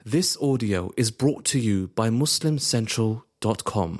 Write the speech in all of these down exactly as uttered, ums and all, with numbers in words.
This audio is brought to you by Muslim Central dot com.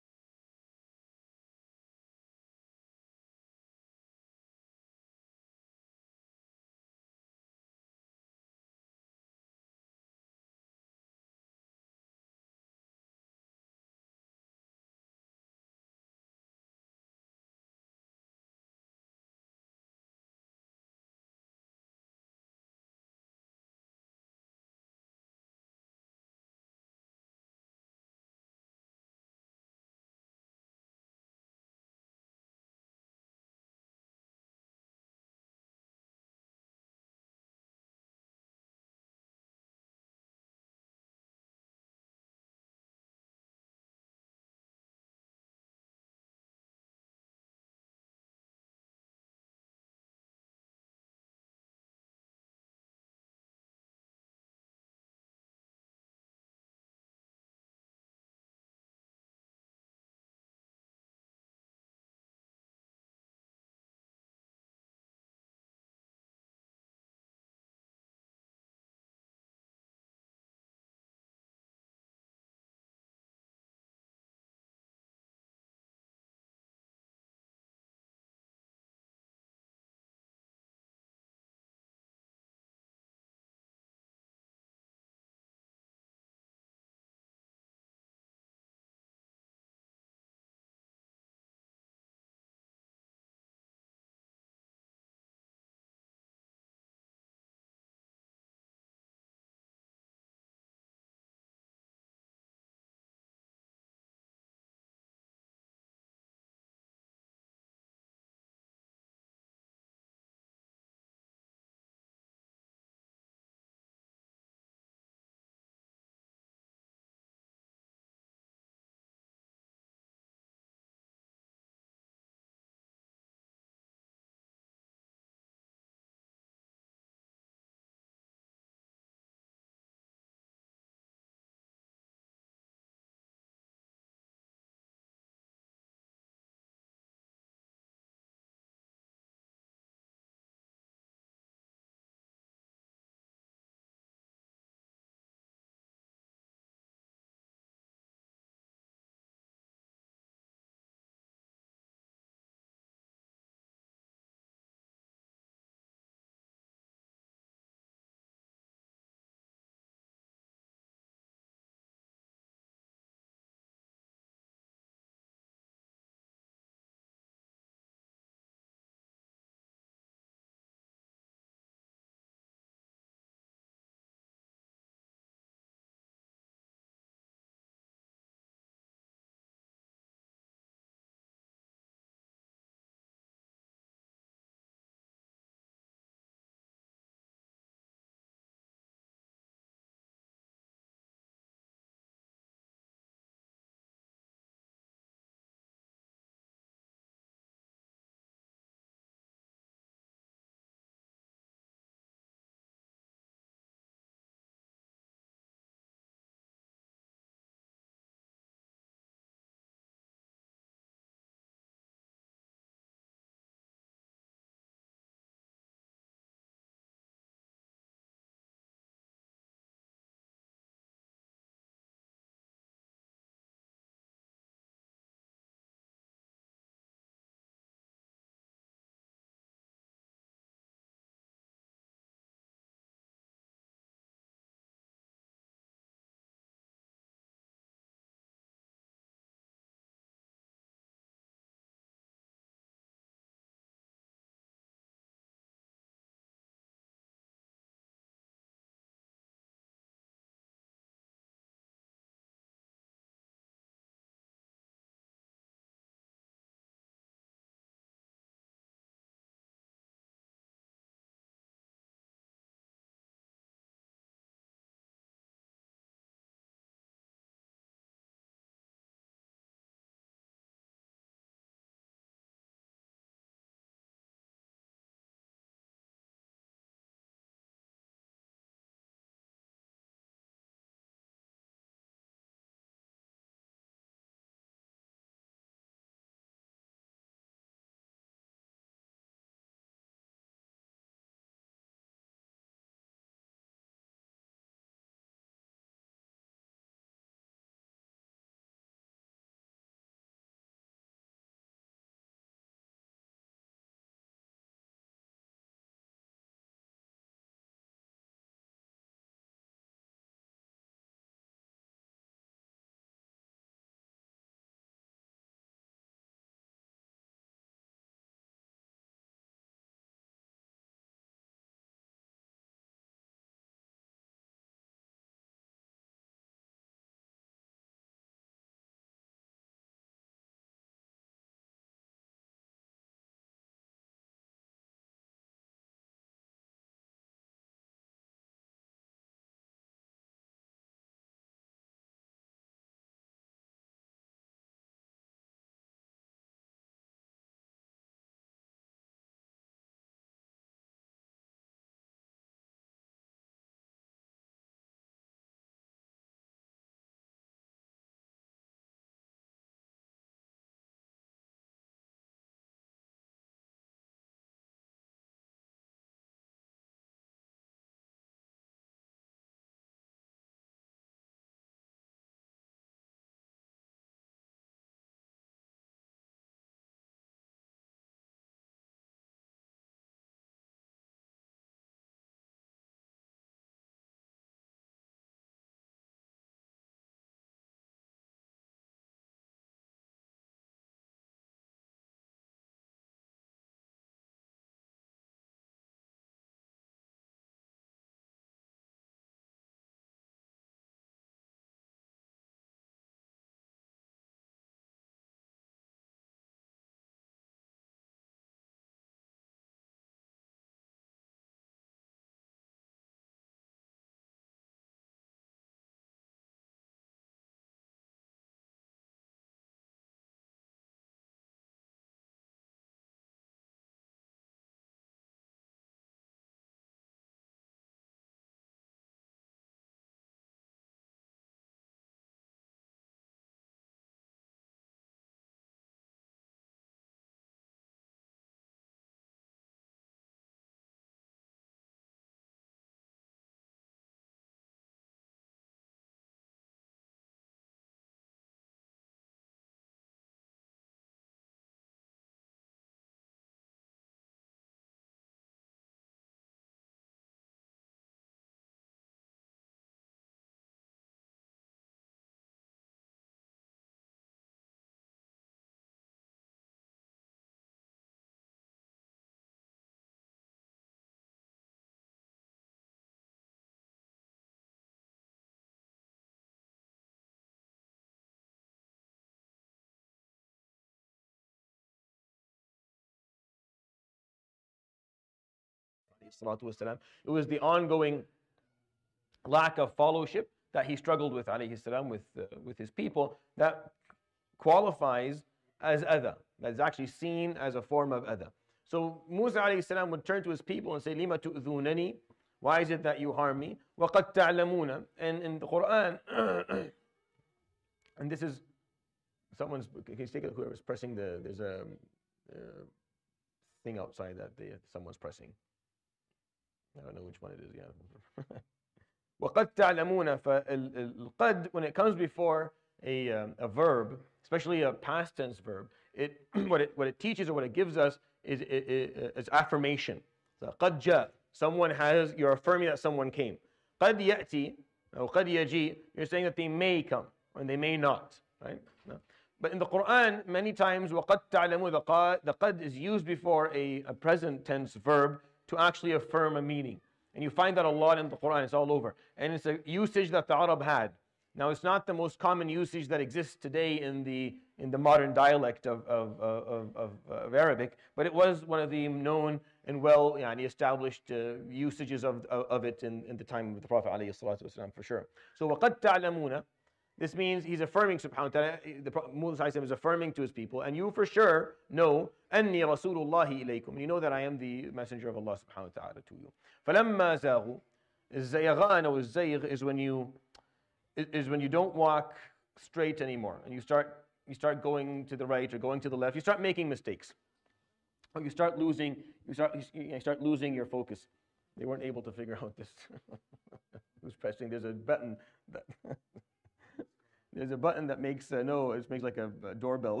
salatu wasalam. It was the ongoing lack of fellowship that he struggled with, alayhi salam, with, uh, with his people, that qualifies as adha, that is actually seen as a form of adha. So Musa alayhi salam would turn to his people and say, لِمَ تُؤْذُونَنِي, why is it that you harm me? وَقَدْ تَعْلَمُونَ, and in the Quran, and this is, someone's, can you take it, whoever's pressing the, there's a uh, thing outside that they, someone's pressing. I don't know which one it is, yeah. وَقَدْ تَعْلَمُونَ, فَالْقَدْ, when it comes before a, um, a verb, especially a past tense verb, it, what, it, what it teaches or what it gives us is, is, is affirmation. So, قَدْ جَاء, someone has, you're affirming that someone came. قَدْ يَأْتي, or قَدْ يَجِي, you're saying that they may come, or they may not, right? No. But in the Quran, many times, وَقَدْ تَعْلَمُونَ, the qad, the qad is used before a, a present tense verb to actually affirm a meaning. And you find that a lot in the Quran, it's all over. And it's a usage that the Arab had. Now, it's not the most common usage that exists today in the in the modern dialect of, of, of, of, of Arabic, but it was one of the known and well yani, established uh, usages of, of, of it in, in the time of the Prophet ﷺ, for sure. So, وَقَدْ تَعْلَمُونَ, this means he's affirming, subhanahu wa ta'ala, the Prophet Musa is affirming to his people, and you for sure know, أَنِّي رَسُولُ اللَّهِ إِلَيْكُمْ, you know that I am the messenger of Allah subhanahu wa ta'ala to you. فَلَمَّا زَاغُوا, الزَّيَغَانَ or الزَّيْغ is when you is when you don't walk straight anymore, and you start you start going to the right or going to the left. You start making mistakes, or you start losing you start you start losing your focus. They weren't able to figure out this. Who's pressing? There's a button that there's a button that makes uh, no, it makes like a, a doorbell.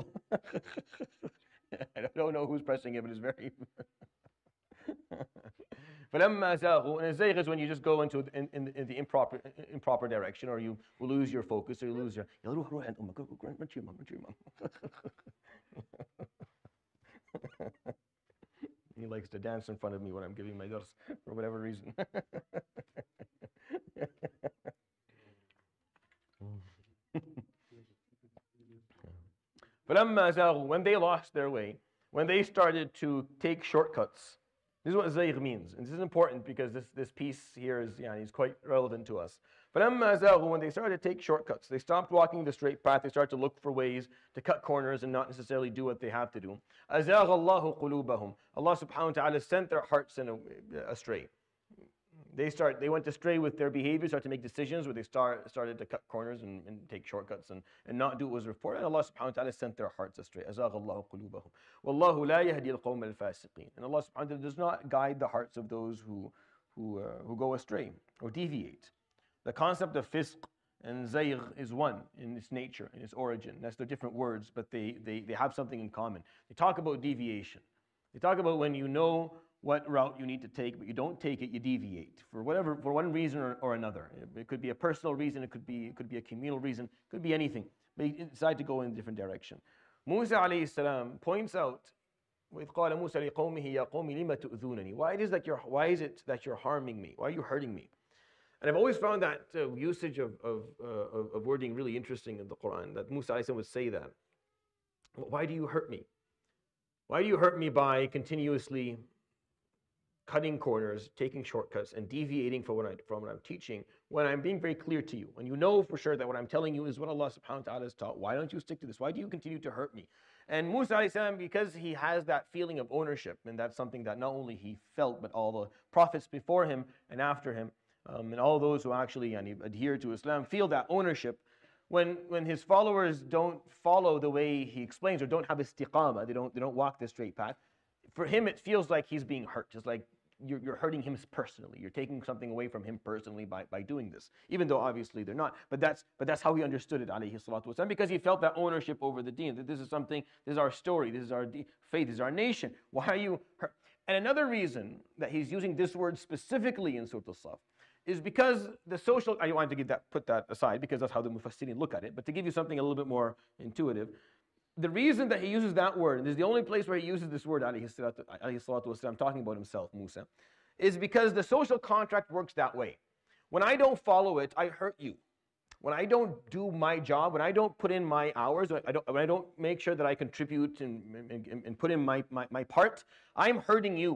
I don't know who's pressing it, but it's very. فَلَمَّا زَاغُوا, and zayg is when you just go into in, in, in the improper improper direction, or you will lose your focus, or you lose your. He likes to dance in front of me when I'm giving my dars for whatever reason. فَلَمَّا زَاغُوا, when they lost their way, when they started to take shortcuts. This is what zayg means, and this is important because this, this piece here is, yeah, is quite relevant to us. فَلَمَّا زَاغُوا, when they started to take shortcuts, they stopped walking the straight path, they started to look for ways to cut corners and not necessarily do what they have to do. أَزَاغَ اللَّهُ قُلُوبَهُم, Allah subhanahu wa ta'ala sent their hearts in a, astray. They start. They went astray with their behavior, started to make decisions where they start, started to cut corners and, and take shortcuts and, and not do what was reported. And Allah subhanahu wa ta'ala sent their hearts astray. أَزَاغَ اللَّهُ قُلُوبَهُم وَاللَّهُ لَا يَهْدِي الْقَوْمَ الْفَاسِقِينَ. And Allah subhanahu wa ta'ala does not guide the hearts of those who, who, uh, who go astray or deviate. The concept of fisq and zayg is one in its nature, in its origin. That's the different words, but they, they, they have something in common. They talk about deviation. They talk about when you know what route you need to take, but you don't take it, you deviate for whatever, for one reason or, or another. It could be a personal reason, it could be, it could be a communal reason, it could be anything. But you decide to go in a different direction. Musa alayhi salam points out, وَإِذْ قَالَ مُوسَى لِقَوْمِهِ يَا قَوْمِ لِمَ تُؤْذُونَنِي, why it is that you're, why is it that you're harming me? Why are you hurting me? And I've always found that uh, usage of, of, uh, of, of wording really interesting in the Quran, that Musa alayhi salam would say that. Why do you hurt me? Why do you hurt me by continuously cutting corners, taking shortcuts, and deviating from what, I, from what I'm teaching, when I'm being very clear to you, when you know for sure that what I'm telling you is what Allah subhanahu wa ta'ala has taught? Why don't you stick to this? Why do you continue to hurt me? And Musa alayhi salam, because he has that feeling of ownership, and that's something that not only he felt, but all the prophets before him and after him, um, and all those who actually yani, adhere to Islam, feel that ownership. When, when his followers don't follow the way he explains, or don't have istiqamah, they don't, they don't walk the straight path, for him it feels like he's being hurt. It's like You're, you're hurting him personally. You're taking something away from him personally by, by doing this, even though obviously they're not. But that's but that's how he understood it, alayhi salatu wasalam, because he felt that ownership over the deen, that this is something, this is our story, this is our de- faith, this is our nation. Why are you hurt? And another reason that he's using this word specifically in Surah Al-Saf is because the social, I wanted to give that, put that aside because that's how the Mufassirin look at it, but to give you something a little bit more intuitive, the reason that he uses that word, and this is the only place where he uses this word, alayhi salatu wasalam, talking about himself, Musa, is because the social contract works that way. When I don't follow it, I hurt you. When I don't do my job, when I don't put in my hours, when I don't, when I don't make sure that I contribute and, and, and put in my, my, my part, I'm hurting you.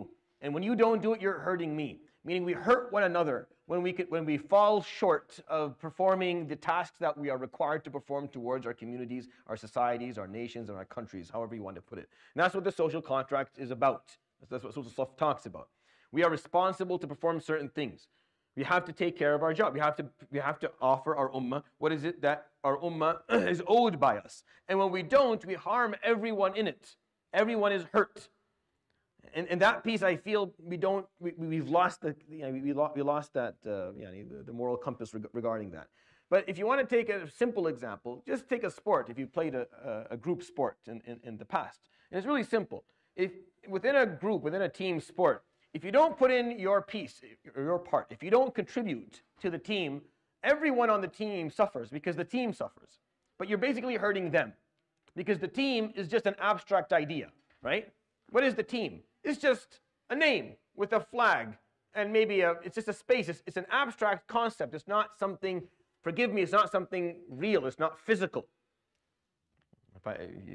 And when you don't do it, you're hurting me. Meaning we hurt one another when we, could, when we fall short of performing the tasks that we are required to perform towards our communities, our societies, our nations, and our countries, however you want to put it. And that's what the social contract is about. That's what social stuff talks about. We are responsible to perform certain things. We have to take care of our job. We have to, we have to offer our ummah what is it that our ummah is owed by us. And when we don't, we harm everyone in it. Everyone is hurt. And, and that piece, I feel, we don't, we, we've lost the, you know, we, lost, we lost that, uh, you know, the, the moral compass reg regarding that. But if you want to take a simple example, just take a sport. If you played a, a, a group sport in, in, in the past, and it's really simple. If within a group, within a team sport, if you don't put in your piece, or your part, if you don't contribute to the team, everyone on the team suffers because the team suffers. But you're basically hurting them because the team is just an abstract idea, right? What is the team? It's just a name with a flag and maybe a, it's just a space. It's, it's an abstract concept. It's not something, forgive me, it's not something real. It's not physical. If I, you,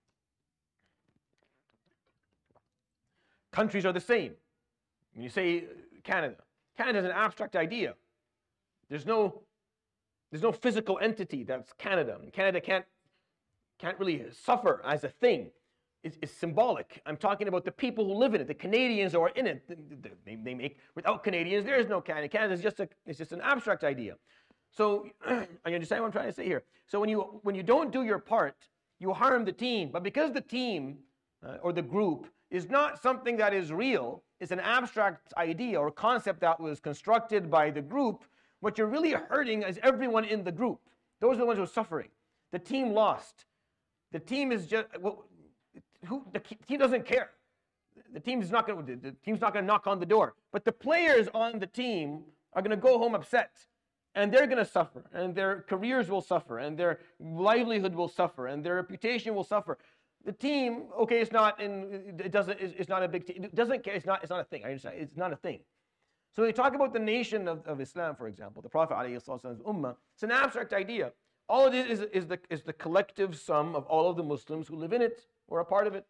countries are the same. When you say Canada, Canada is an abstract idea. There's no, there's no physical entity that's Canada. Canada can't, can't really suffer as a thing. It's, it's symbolic. I'm talking about the people who live in it, the Canadians who are in it. They, they make, without Canadians, there is no Canada. Canada is just, a, it's just an abstract idea. So, you understand what I'm trying to say here? So when you, when you don't do your part, you harm the team. But because the team uh, or the group is not something that is real, it's an abstract idea or concept that was constructed by the group, what you're really hurting is everyone in the group. Those are the ones who are suffering. The team lost. The team is just, well, who, the team doesn't care. The team is not going to, the team's not going to knock on the door. But the players on the team are going to go home upset. And they're going to suffer. And their careers will suffer. And their livelihood will suffer. And their reputation will suffer. The team, okay, it's not in, it doesn't, it's not a big team. It doesn't care, it's not, it's not a thing. I understand, it's not a thing. So when you talk about the nation of, of Islam, for example, the Prophet ﷺ's ummah, it's an abstract idea. All it is, is is the is the collective sum of all of the Muslims who live in it or a part of it.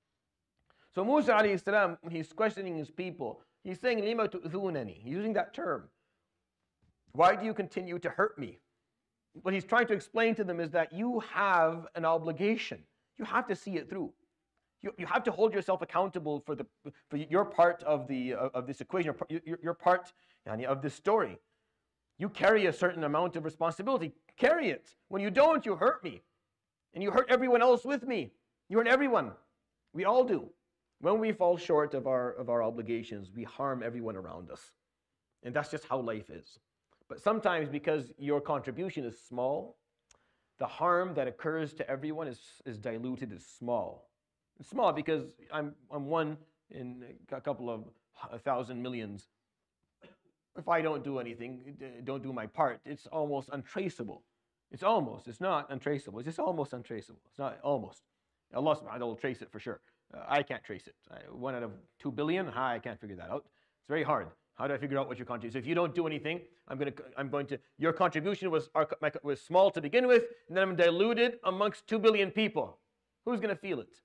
So Musa alayhi salam, when he's questioning his people, he's saying, "Lima tu'thunani." He's using that term. Why do you continue to hurt me? What he's trying to explain to them is that you have an obligation. You have to see it through. You, you have to hold yourself accountable for, the, for your part of, the, uh, of this equation, your, your, your part yani, of this story. You carry a certain amount of responsibility. Carry it. When you don't, you hurt me. And you hurt everyone else with me. You hurt everyone. We all do. When we fall short of our, of our obligations, we harm everyone around us. And that's just how life is. But sometimes because your contribution is small, the harm that occurs to everyone is, is diluted, is small. It's small because I'm, I'm one in a couple of a thousand millions. If I don't do anything, don't do my part, it's almost untraceable. It's almost, it's not untraceable. It's just almost untraceable. It's not almost. Allah subhanahu wa ta'ala will trace it for sure. Uh, I can't trace it. I, one out of two billion, I can't figure that out. It's very hard. How do I figure out what your contribution is? So if you don't do anything, I'm going to, I'm going to, your contribution was, was small to begin with, and then I'm diluted amongst two billion people. Who's going to feel it?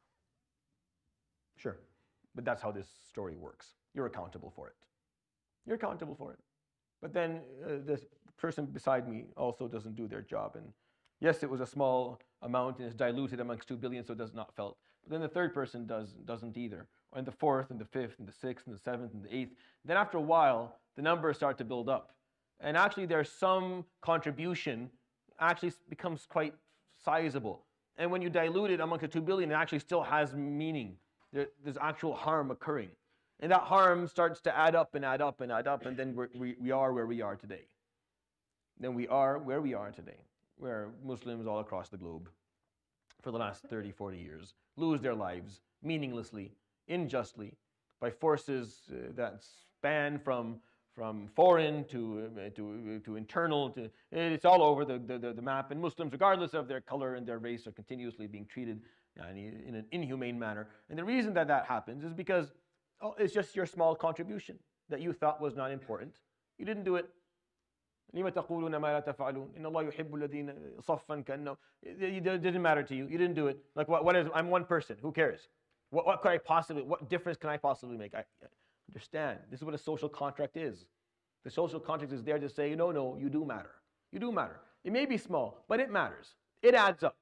Sure. But that's how this story works. You're accountable for it. You're accountable for it. But then uh, this person beside me also doesn't do their job. And yes, it was a small amount and it's diluted amongst two billion, so it does not felt. But then the third person does, doesn't either. And the fourth, and the fifth, and the sixth, and the seventh, and the eighth. Then after a while, the numbers start to build up. And actually there's some contribution actually becomes quite sizable. And when you dilute it amongst the two billion, it actually still has meaning. There, there's actual harm occurring. And that harm starts to add up and add up and add up, and then we're, we, we are where we are today. Then we are where we are today, where Muslims all across the globe for the last thirty, forty years lose their lives meaninglessly, unjustly, by forces uh, that span from, from foreign to, uh, to, to internal. To, it's all over the, the, the map. And Muslims, regardless of their color and their race, are continuously being treated uh, in an inhumane manner. And the reason that that happens is because oh, it's just your small contribution that you thought was not important. You didn't do it. لِمَ تَقُولُونَ مَا لَا تَفْعَلُونَ إِنَّ اللَّهَ يُحِبُّ الَّذِينَ صَفًّا كَأَنَّهُ. It didn't matter to you. You didn't do it. Like what, what is, I'm one person. Who cares? What, what could I possibly, what difference can I possibly make? I, I understand. This is what a social contract is. The social contract is there to say, no, no, you do matter. You do matter. It may be small, but it matters. It adds up.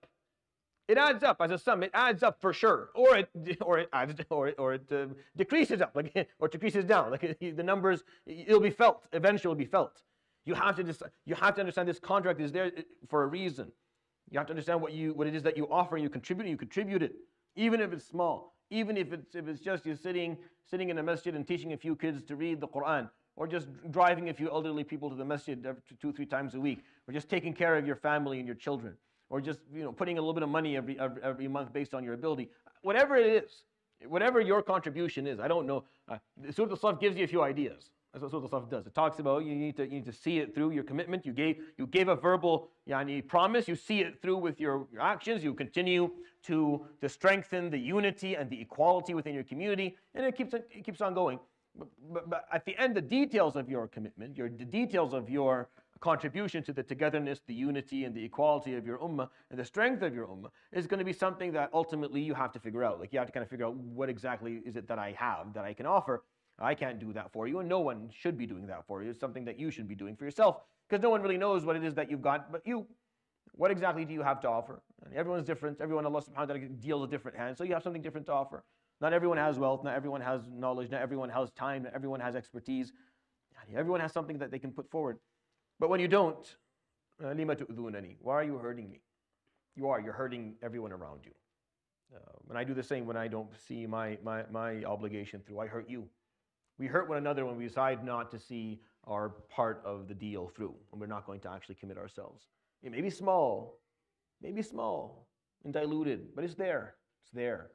It adds up as a sum. It adds up for sure, or it or it adds or it, or it uh, decreases up, like or decreases down. Like the numbers, it'll be felt. Eventually, it'll be felt. You have to decide, you have to understand this contract is there for a reason. You have to understand what you what it is that you offer and you contribute. And you contribute it, even if it's small, even if it's if it's just you sitting sitting in a masjid and teaching a few kids to read the Quran, or just driving a few elderly people to the masjid two three times a week, or just taking care of your family and your children, or just you know putting a little bit of money every every, every month based on your ability. Whatever it is, whatever your contribution is, I don't know. Uh, Surah Al-Saf gives you a few ideas. That's what Surah Al-Saf does. It talks about you need to you need to see it through your commitment. You gave you gave a verbal yani, promise. You see it through with your, your actions. You continue to to strengthen the unity and the equality within your community, and it keeps it keeps on going. But, but, but at the end, the details of your commitment, your the details of your contribution to the togetherness, the unity, and the equality of your ummah, and the strength of your ummah is going to be something that ultimately you have to figure out. Like you have to kind of figure out what exactly is it that I have that I can offer. I can't do that for you, and no one should be doing that for you. It's something that you should be doing for yourself, because no one really knows what it is that you've got but you. What exactly do you have to offer? And everyone's different. Everyone, Allah subhanahu wa ta'ala deals a different hand, so you have something different to offer. Not everyone has wealth, not everyone has knowledge, not everyone has time, not everyone has expertise. Everyone has something that they can put forward. But when you don't, لِمَ تُؤْذُونَنِي? Why are you hurting me? You are, you're hurting everyone around you. Uh, and I do the same when I don't see my, my, my obligation through. I hurt you. We hurt one another when we decide not to see our part of the deal through, and we're not going to actually commit ourselves. It may be small, maybe small and diluted, but it's there. It's there.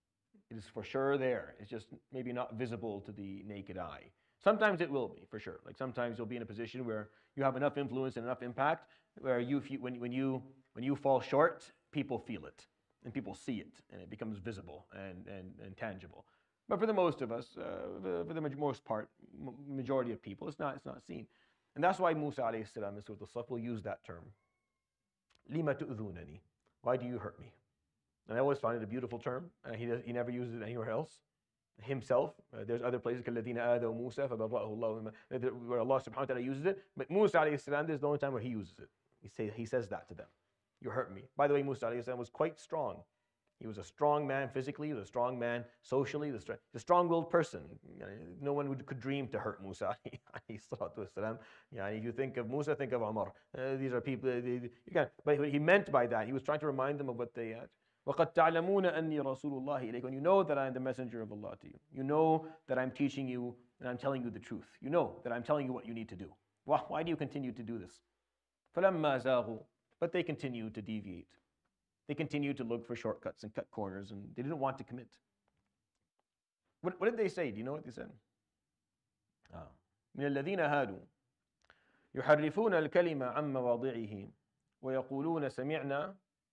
It is for sure there. It's just maybe not visible to the naked eye. Sometimes it will be, for sure. Like sometimes you'll be in a position where you have enough influence and enough impact where you, when, when, you, when you fall short, people feel it and people see it and it becomes visible and, and, and tangible. But for the most of us, uh, for the most part, majority of people, it's not, it's not seen. And that's why Musa alayhi salam in Surah Al-Saf will use that term. لِمَ تُؤْذُونَنِي? Why do you hurt me? And I always found it a beautiful term. Uh, he, does, he never uses it anywhere else. Himself, uh, there's other places, كَالَّذِينَ آذَوْا مُوسَى فَبَرَّأَهُ اللَّهُ, where Allah subhanahu wa ta'ala uses it. But Musa alayhi salam, there's the only time where he uses it. He, say, he says that to them. You hurt me. By the way, Musa alayhi salam was quite strong. He was a strong man physically, he was a strong man socially, he was a strong-willed person. No one would, could dream to hurt Musa. If you think of Musa, think of Umar. Uh, these are people, they, they, you can, but what he meant by that, he was trying to remind them of what they had. وَقَدْ تَعْلَمُونَ أَنِّي رَسُولُ اللَّهِ إِلَيْكُمْ. You know that I am the messenger of Allah to you. You know that I'm teaching you and I'm telling you the truth. You know that I'm telling you what you need to do. Why, why do you continue to do this? فَلَمَّا زَاغُوا. But they continued to deviate. They continued to look for shortcuts and cut corners, and they didn't want to commit. What, what did they say? Do you know what they said? مِنَ الَّذِينَ هَادُوا يُحَرِّفُونَ الْكَلِمَ عَنْ مَوَاضِعِهِ وَيَقُولُونَ سَمِعْنَا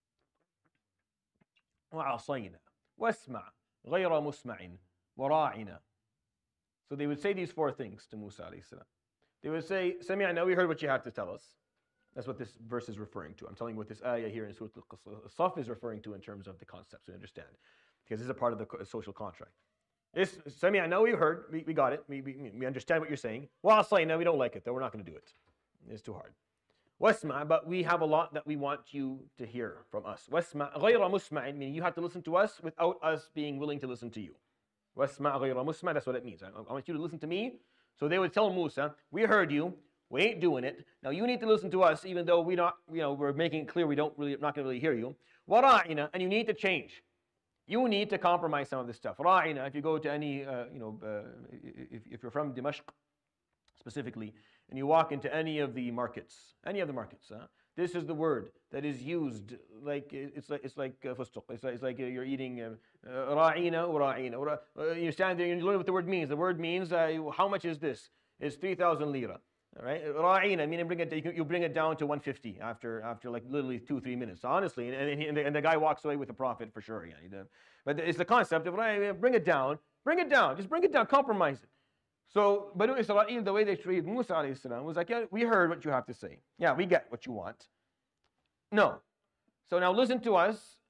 وَعَصَيْنَا وَاسْمَعْ غَيْرَ مُسْمَعٍ وَرَاعِنَا. So they would say these four things to Musa alayhi salam. They would say, سَمِعْنَا, we heard what you have to tell us. That's what this verse is referring to. I'm telling you what this ayah here in Surah Al-Saf is referring to in terms of the concepts, so you understand. Because this is a part of the social contract. It's, Sami'na, we heard, we, we got it, we, we, we understand what you're saying. Wa'asayna, we don't like it, though, we're not going to do it. It's too hard. Wasma, but we have a lot that we want you to hear from us. Wasma, ghayra musma'in, meaning you have to listen to us without us being willing to listen to you. Wasma, ghayra musma', that's what it means. I, I want you to listen to me. So they would tell Musa, we heard you, we ain't doing it. Now you need to listen to us, even though we not, you know, we're making it clear we don't really, not going to really hear you. Wara'ina, and you need to change. You need to compromise some of this stuff. Ra'ina, if you go to any, uh, you know, uh, if, if you're from Dimashq specifically, and you walk into any of the markets, any of the markets, huh? This is the word that is used, like it's like it's like uh, fustuq. It's like, it's like you're eating ra'ina, ra'ina. Uh, you stand there and you learn what the word means. The word means uh, how much is this? It's three thousand lira. All right, ra'ina, meaning bring it, you bring it down to one fifty after after like literally two three minutes. Honestly, and, and, and, the, and the guy walks away with a profit for sure. Yeah, but it's the concept of bring it down, bring it down, just bring it down, compromise it. So Banu Israel, the way they treated Musa alayhi salam was like, yeah, we heard what you have to say. Yeah, we get what you want. No. So now listen to us.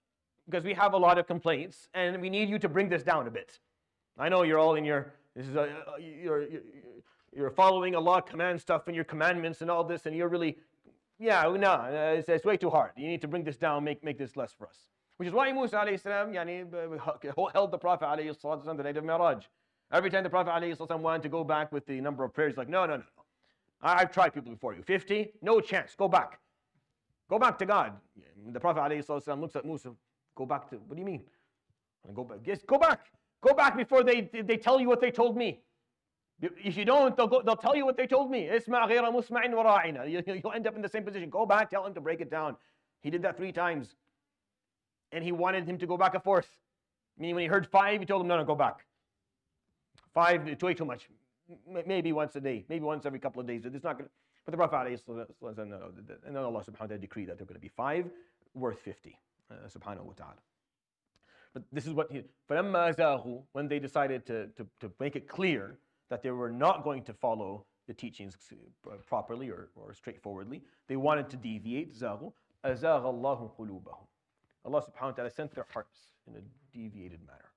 because we have a lot of complaints, and we need you to bring this down a bit. I know you're all in your, this is a, you're, you're, you're following Allah command stuff and your commandments and all this, and you're really, yeah, no, it's, it's way too hard. You need to bring this down, make, make this less for us. Which is why Musa alayhi salam yani, held the Prophet alayhi salam the night of Mi'raj. Every time the Prophet alayhi salam wanted to go back with the number of prayers, like, no, no, no, no. I've tried people before you. fifty? No chance. Go back. Go back to God. The Prophet ﷺ looks at Musa. Go back to, what do you mean? Go back. Yes, go back. Go back before they, they tell you what they told me. If you don't, they'll, go, they'll tell you what they told me. Isma' ghayra musma'in wa ra'ina. You'll end up in the same position. Go back. Tell him to break it down. He did that three times. And he wanted him to go back a fourth. Meaning when he heard five, he told him, no, no, go back. Five, it's way too much. Maybe once a day, maybe once every couple of days. It's not going to, but the Prophet ﷺ, no, no, and then Allah subhanahu wa ta'ala decreed that they're going to be five worth fifty, uh, subhanahu wa ta'ala. But this is what he, فَلَمَّا زَاغُوا, when they decided to, to, to make it clear that they were not going to follow the teachings properly or, or straightforwardly, they wanted to deviate, زَاغُوا, أَزَاغَ اللَّهُ قُلُوبَهُم. Allah subhanahu wa ta'ala sent their hearts in a deviated manner.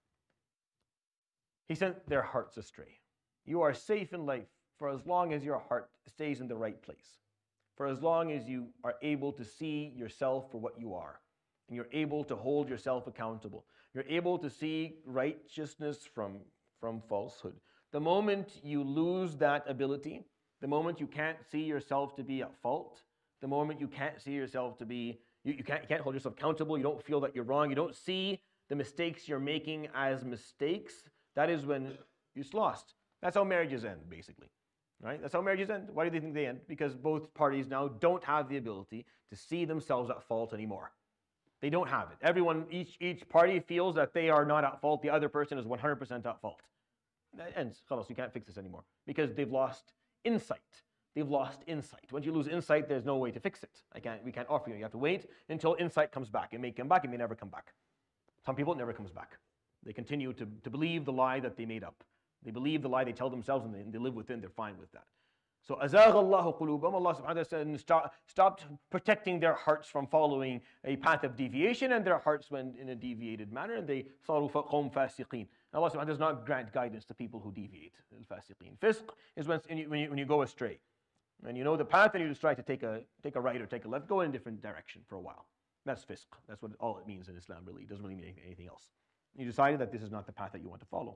He sent their hearts astray. You are safe in life for as long as your heart stays in the right place. For as long as you are able to see yourself for what you are. And you're able to hold yourself accountable. You're able to see righteousness from, from falsehood. The moment you lose that ability, the moment you can't see yourself to be at fault, the moment you can't see yourself to be, you, you, can't, you can't hold yourself accountable, you don't feel that you're wrong, you don't see the mistakes you're making as mistakes, that is when it's lost. That's how marriages end, basically. Right? That's how marriages end. Why do they think they end? Because both parties now don't have the ability to see themselves at fault anymore. They don't have it. Everyone, each, each party feels that they are not at fault. The other person is one hundred percent at fault. That ends. Khalas, you can't fix this anymore. Because they've lost insight. They've lost insight. Once you lose insight, there's no way to fix it. I can't, we can't offer you. You have to wait until insight comes back. It may come back, it may never come back. Some people, it never comes back. They continue to, to believe the lie that they made up. They believe the lie they tell themselves and they, and they live within, they're fine with that. So, أَزَاغَ اللَّهُ قُلُوبَهُمْ, Allah subhanahu wa ta'ala stop, stopped protecting their hearts from following a path of deviation, and their hearts went in a deviated manner, and they صَارُوا قَوْمْ فَاسِقِينَ. Allah subhanahu wa ta'ala does not grant guidance to people who deviate. Al-fasiqeen. Fisq is when you, when, you, when you go astray. And you know the path and you just try to take a, take a right or take a left, go in a different direction for a while. That's fisq. That's what all it means in Islam, really. It doesn't really mean anything else. You decided that this is not the path that you want to follow.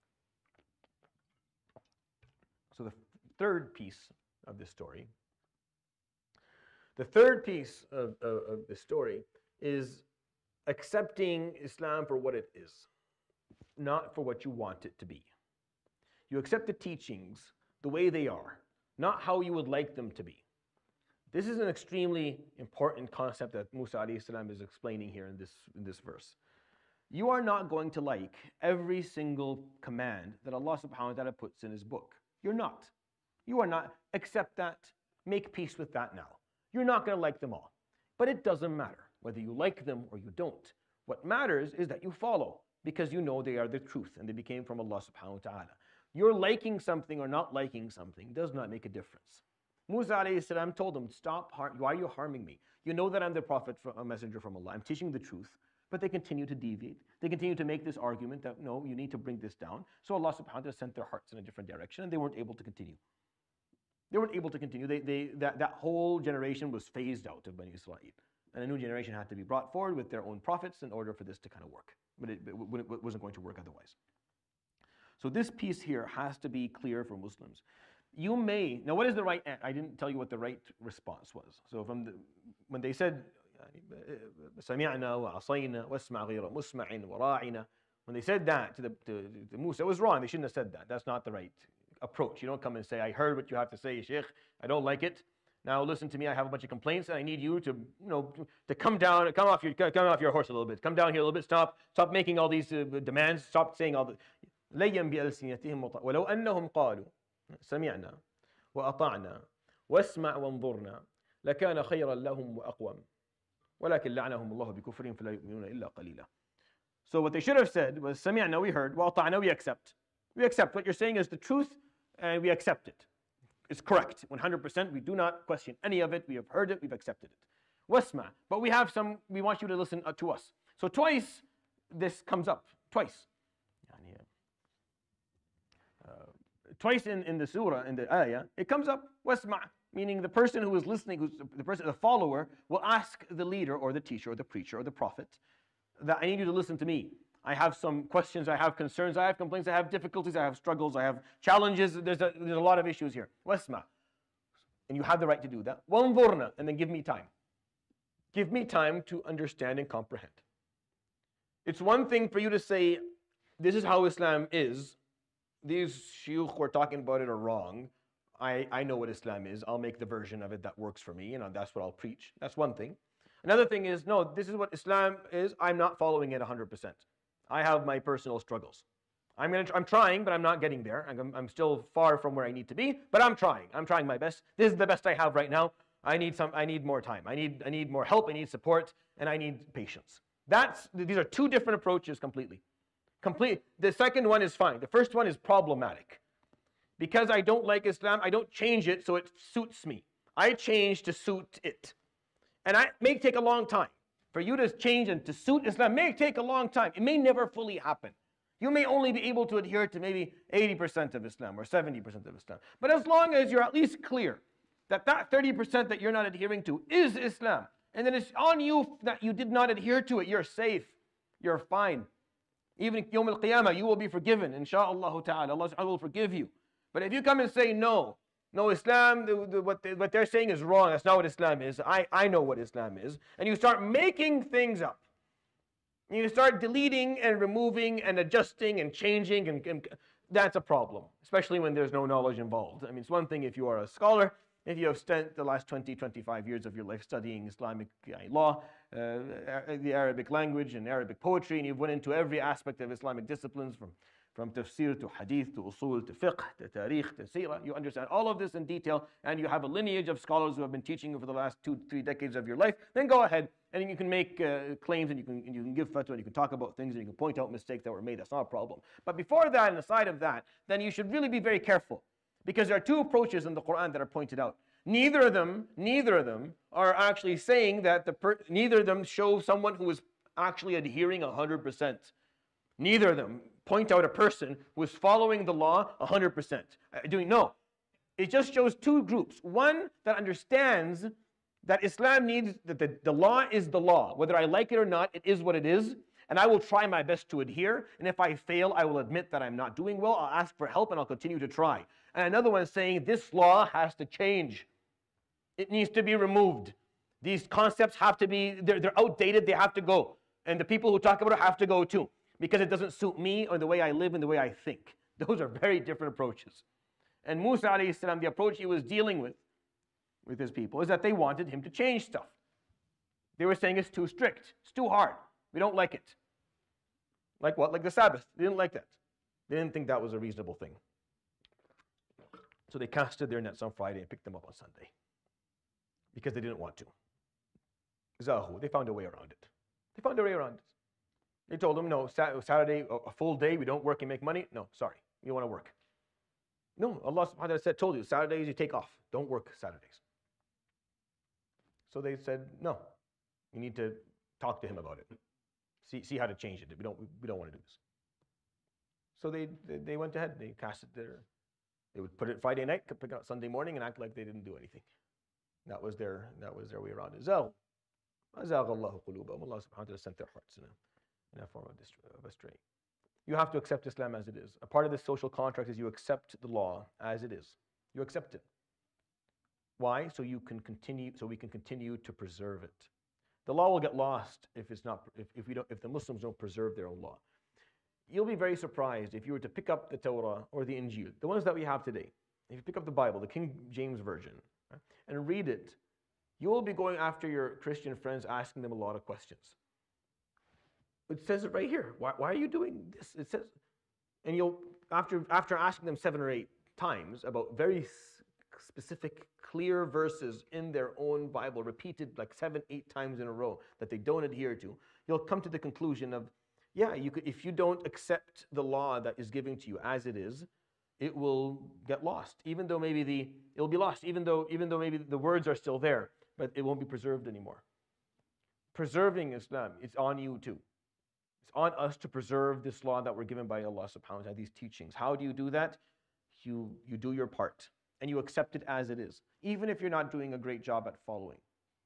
So the third piece of this story, the third piece of, of, of this story is accepting Islam for what it is, not for what you want it to be. You accept the teachings the way they are, not how you would like them to be. This is an extremely important concept that Musa alayhi salam is explaining here in this, in this verse. You are not going to like every single command that Allah subhanahu wa ta'ala puts in His book. You're not. You are not. Accept that. Make peace with that now. You're not going to like them all. But it doesn't matter whether you like them or you don't. What matters is that you follow because you know they are the truth and they became from Allah subhanahu wa ta'ala. Your liking something or not liking something does not make a difference. Musa alayhi salam told them, stop, har- why are you harming me? You know that I'm the prophet, a messenger from Allah. I'm teaching the truth. But they continue to deviate. They continue to make this argument that, no, you need to bring this down. So Allah subhanahu wa ta'ala sent their hearts in a different direction and they weren't able to continue. They weren't able to continue. They, they, that, that whole generation was phased out of Bani Israel. And a new generation had to be brought forward with their own prophets in order for this to kind of work. But it, it, it wasn't going to work otherwise. So this piece here has to be clear for Muslims. You may, now what is the right, I didn't tell you what the right response was. So from the, when they said, سمعنا وعصينا واسمع غير مسمع وراعنا. When they said that to, the, to, to Musa, it was wrong. They shouldn't have said that. That's not the right approach. You don't come and say, I heard what you have to say, Sheikh. I don't like it. Now listen to me. I have a bunch of complaints, and I need you to, you know, to come down, come off your, come off your horse a little bit. Come down here a little bit. Stop, stop making all these uh, demands. Stop saying all the. لَيًّا بِأَلْسِنَتِهِمْ وَلَوْ أَنَّهُمْ قَالُوا سَمِعْنَا وَأَطَعْنَا وَاسْمَعْ وَانظُرْنَا لَكَانَ خَيْرًا لَهُمْ وَأَقْوَمَ. ولكن لعنهم الله بكفرهم فلا يؤمنون إلا قليلا. So what they should have said was, سمعنا, we heard, وأطعنا, we accept. We accept. What you're saying is the truth, and we accept it. It's correct, one hundred percent. We do not question any of it. We have heard it, we've accepted it. واسمع, but we have some, we want you to listen to us. So twice this comes up, twice. Uh, twice in, in the surah, in the ayah, it comes up, wasma', meaning the person who is listening, who's the person, the follower, will ask the leader or the teacher or the preacher or the prophet that I need you to listen to me. I have some questions, I have concerns, I have complaints, I have difficulties, I have struggles, I have challenges, there's a, there's a lot of issues here. Wasma'. And you have the right to do that. Wanzurna, and then give me time. Give me time to understand and comprehend. It's one thing for you to say, this is how Islam is. These shuyukh who are talking about it are wrong. I, I know what Islam is. I'll make the version of it that works for me, and that's what I'll preach. That's one thing. Another thing is, no, this is what Islam is. I'm not following it one hundred percent. I have my personal struggles. I'm, gonna, I'm trying, but I'm not getting there. I'm, I'm still far from where I need to be, but I'm trying. I'm trying my best. This is the best I have right now. I need some. I need more time. I need, I need more help. I need support, and I need patience. That's, these are two different approaches completely. Complete. The second one is fine. The first one is problematic. Because I don't like Islam, I don't change it so it suits me. I change to suit it. And it may take a long time. For you to change and to suit Islam may take a long time. It may never fully happen. You may only be able to adhere to maybe eighty percent of Islam or seventy percent of Islam. But as long as you're at least clear that that thirty percent that you're not adhering to is Islam, and then it's on you that you did not adhere to it, you're safe. You're fine. Even Yawm al-Qiyamah, you will be forgiven. Insha'Allah ta'ala, Allah will forgive you. But if you come and say, no, no, Islam, the, the, what, they, what they're saying is wrong, that's not what Islam is, I, I know what Islam is, and you start making things up, and you start deleting and removing and adjusting and changing, and, and that's a problem, especially when there's no knowledge involved. I mean, it's one thing if you are a scholar, if you have spent the last twenty, twenty-five years of your life studying Islamic law, uh, the Arabic language and Arabic poetry, and you've went into every aspect of Islamic disciplines from, from tafsir to hadith to usul to fiqh to tarikh to seerah. You understand all of this in detail, and you have a lineage of scholars who have been teaching you for the last two, three decades of your life. Then go ahead and you can make uh, claims, and you can, and you can give fatwa, and you can talk about things, and you can point out mistakes that were made. That's not a problem. But before that, and aside of that, then you should really be very careful. Because there are two approaches in the Quran that are pointed out. Neither of them, neither of them are actually saying that the per, neither of them show someone who is actually adhering one hundred percent. Neither of them point out a person who is following the law one hundred percent. Uh, doing no. It just shows two groups. One that understands that Islam needs, that the, the law is the law. Whether I like it or not, it is what it is. And I will try my best to adhere. And if I fail, I will admit that I'm not doing well. I'll ask for help and I'll continue to try. And another one is saying this law has to change. It needs to be removed. These concepts have to be, they're, they're outdated, they have to go. And the people who talk about it have to go too. Because it doesn't suit me or the way I live and the way I think. Those are very different approaches. And Musa alayhi salam, the approach he was dealing with, with his people, is that they wanted him to change stuff. They were saying it's too strict, it's too hard. We don't like it. Like what? Like the Sabbath. They didn't like that. They didn't think that was a reasonable thing. So they casted their nets on Friday and picked them up on Sunday. Because they didn't want to. Zahu, they found a way around it. They found a way around it. They told them, no, Saturday, a full day, we don't work and make money. No, sorry, you want to work. No, Allah subhanahu wa ta'ala said, told you, Saturdays you take off. Don't work Saturdays. So they said, no, you need to talk to him about it. See, see how to change it. We don't, we don't want to do this. So they, they, they went ahead, they casted their, they would put it Friday night, pick it up Sunday morning and act like they didn't do anything. That was their, that was their way around it. Zagh. Azagh Allahu qulubahum. Allah subhanahu wa ta'ala sent their hearts in a, in a form of astray. You have to accept Islam as it is. A part of this social contract is you accept the law as it is. You accept it. Why? So you can continue, so we can continue to preserve it. The law will get lost if it's not, if, if we don't, if the Muslims don't preserve their own law. You'll be very surprised if you were to pick up the Torah or the Injil, the ones that we have today. If you pick up the Bible, the King James Version, right, and read it, you will be going after your Christian friends, asking them a lot of questions. It says it right here. Why, why are you doing this? It says, and you'll, after, after asking them seven or eight times about very specific, clear verses in their own Bible, repeated like seven, eight times in a row that they don't adhere to, you'll come to the conclusion of, yeah, you could, if you don't accept the law that is given to you as it is, it will get lost. Even though maybe the, it will be lost, even though, even though maybe the words are still there, but it won't be preserved anymore. Preserving Islam, it's on you too. It's on us to preserve this law that we're given by Allah subhanahu wa ta'ala, these teachings. How do you do that? You, you do your part and you accept it as it is, even if you're not doing a great job at following.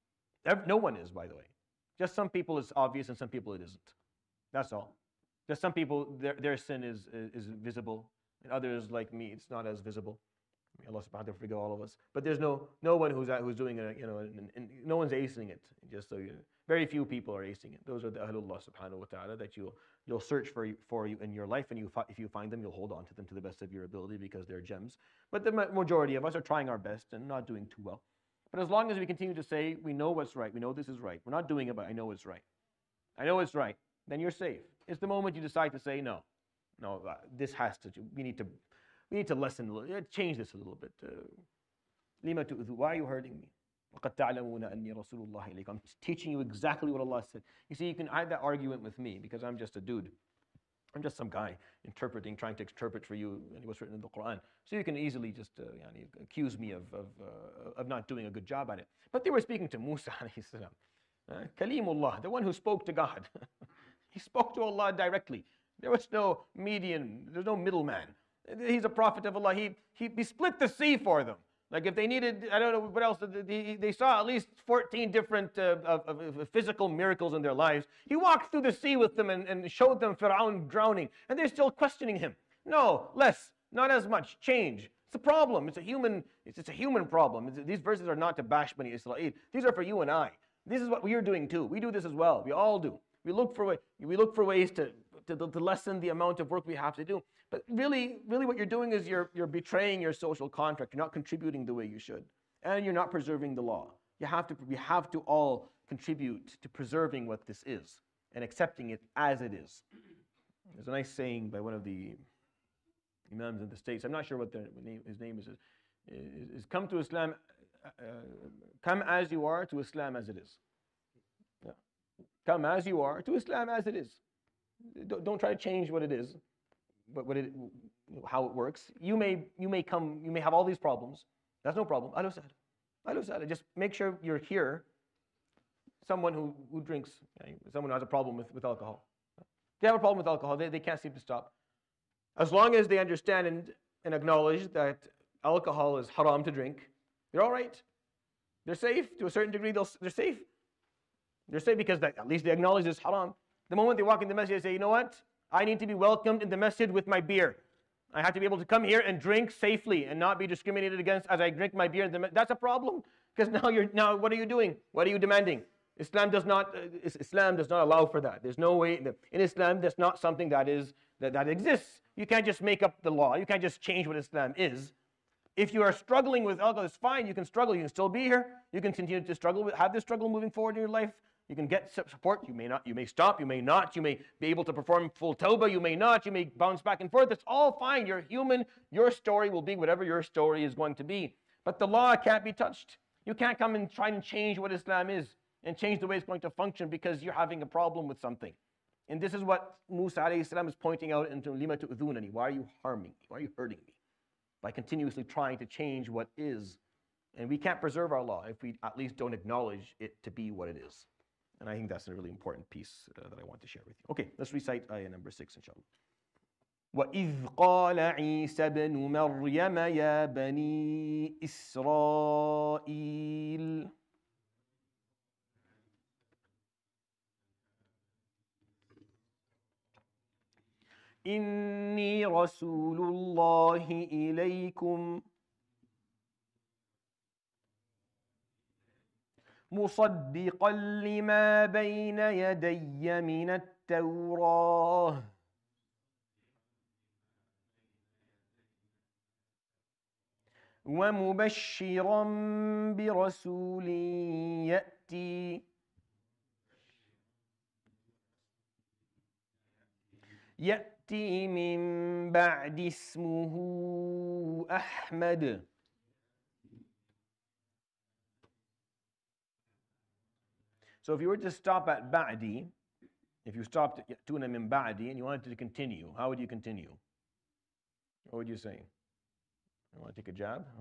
No one is, by the way. Just some people it's obvious and some people it isn't. That's all. Just some people, their, their sin is, is, is visible, and others, like me, it's not as visible. May Allah subhanahu wa ta'ala forgive all of us. But there's no no one who's who's doing it, you know, and, and no one's acing it. Just so you, very few people are acing it. Those are the Ahlullah subhanahu wa ta'ala that you'll you'll search for for you in your life, and you if you find them, you'll hold on to them to the best of your ability because they're gems. But the majority of us are trying our best and not doing too well. But as long as we continue to say we know what's right, we know this is right. We're not doing it, but I know it's right. I know it's right. Then you're safe. It's the moment you decide to say no, no, uh, this has to. We need to. We need to lessen, a little, change this a little bit. لِمَ تُؤْذُوا? Why are you hurting me? وَقَدْ تَعْلَمُونَ أَنِّي رَسُولُ اللَّهِ إِلَيْكُمْ. I'm teaching you exactly what Allah said. You see, you can have that argument with me because I'm just a dude. I'm just some guy interpreting, trying to interpret for you what's written in the Quran. So you can easily just uh, yani, accuse me of, of, uh, of not doing a good job at it. But they were speaking to Musa alayhi salam. Uh, Kalimullah, the one who spoke to God. He spoke to Allah directly. There was no median, there's no middleman. He's a prophet of Allah. He, he, he split the sea for them. Like if they needed, I don't know what else, they, they saw at least fourteen different uh, of, of, of physical miracles in their lives. He walked through the sea with them and, and showed them Fir'aun drowning. And they're still questioning him. No, less, not as much, change. It's a problem. It's a human, it's, it's a human problem. It's, these verses are not to bash Bani Israel. These are for you and I. This is what we are doing too. We do this as well. We all do. We look for, way, we look for ways to, to, to lessen the amount of work we have to do. But really, really what you're doing is you're, you're betraying your social contract. You're not contributing the way you should. And you're not preserving the law. You have to, we have to all contribute to preserving what this is and accepting it as it is. There's a nice saying by one of the Imams in the States. I'm not sure what the name, his name is. Is, is come to Islam, uh, come as you are to Islam as it is. Yeah. Come as you are to Islam as it is. Don't, don't try to change what it is. But what it, how it works. You may you may come, you may have all these problems. That's no problem. Ahlan wa sahlan. Ahlan wa sahlan. Just make sure you're here. Someone who, who drinks, someone who has a problem with, with alcohol. They have a problem with alcohol, they, they can't seem to stop. As long as they understand and, and acknowledge that alcohol is haram to drink, they're all right. They're safe. To a certain degree, they'll, they're safe. They're safe because they, at least they acknowledge it's haram. The moment they walk in the masjid, they say, you know what? I need to be welcomed in the masjid with my beer. I have to be able to come here and drink safely and not be discriminated against as I drink my beer. In the That's a problem because now you're now what are you doing? What are you demanding? Islam does not uh, Islam does not allow for that. There's no way in Islam. That's not something that is that, that exists. You can't just make up the law. You can't just change what Islam is. If you are struggling with alcohol, it's fine. You can struggle. You can still be here. You can continue to struggle with have this struggle moving forward in your life. You can get support, you may not, you may stop, you may not, you may be able to perform full tawbah, you may not, you may bounce back and forth. It's all fine, you're human, your story will be whatever your story is going to be. But the law can't be touched. You can't come and try and change what Islam is and change the way it's going to function because you're having a problem with something. And this is what Musa alayhi salam is pointing out into لِمَ تُؤْذُونَنِي. Why are you harming me? Why are you hurting me? By continuously trying to change what is. And we can't preserve our law if we at least don't acknowledge it to be what it is. And I think that's a really important piece uh, that I want to share with you. Okay, let's recite ayah number six, inshallah. وَإِذْ قَالَ عِيسَى بْنُ مَرْيَمَ يَا بَنِي إِسْرَائِيلَ إِنِّي رَسُولُ اللَّهِ إِلَيْكُمْ مصدقا لما بين يدي من التوراة ومبشرا برسول يأتي يأتي من بعد اسمه أحمد. So if you were to stop at ba'di, if you stopped at tuna min ba'di and you wanted to continue, how would you continue? What would you say? You want to take a jab? Huh?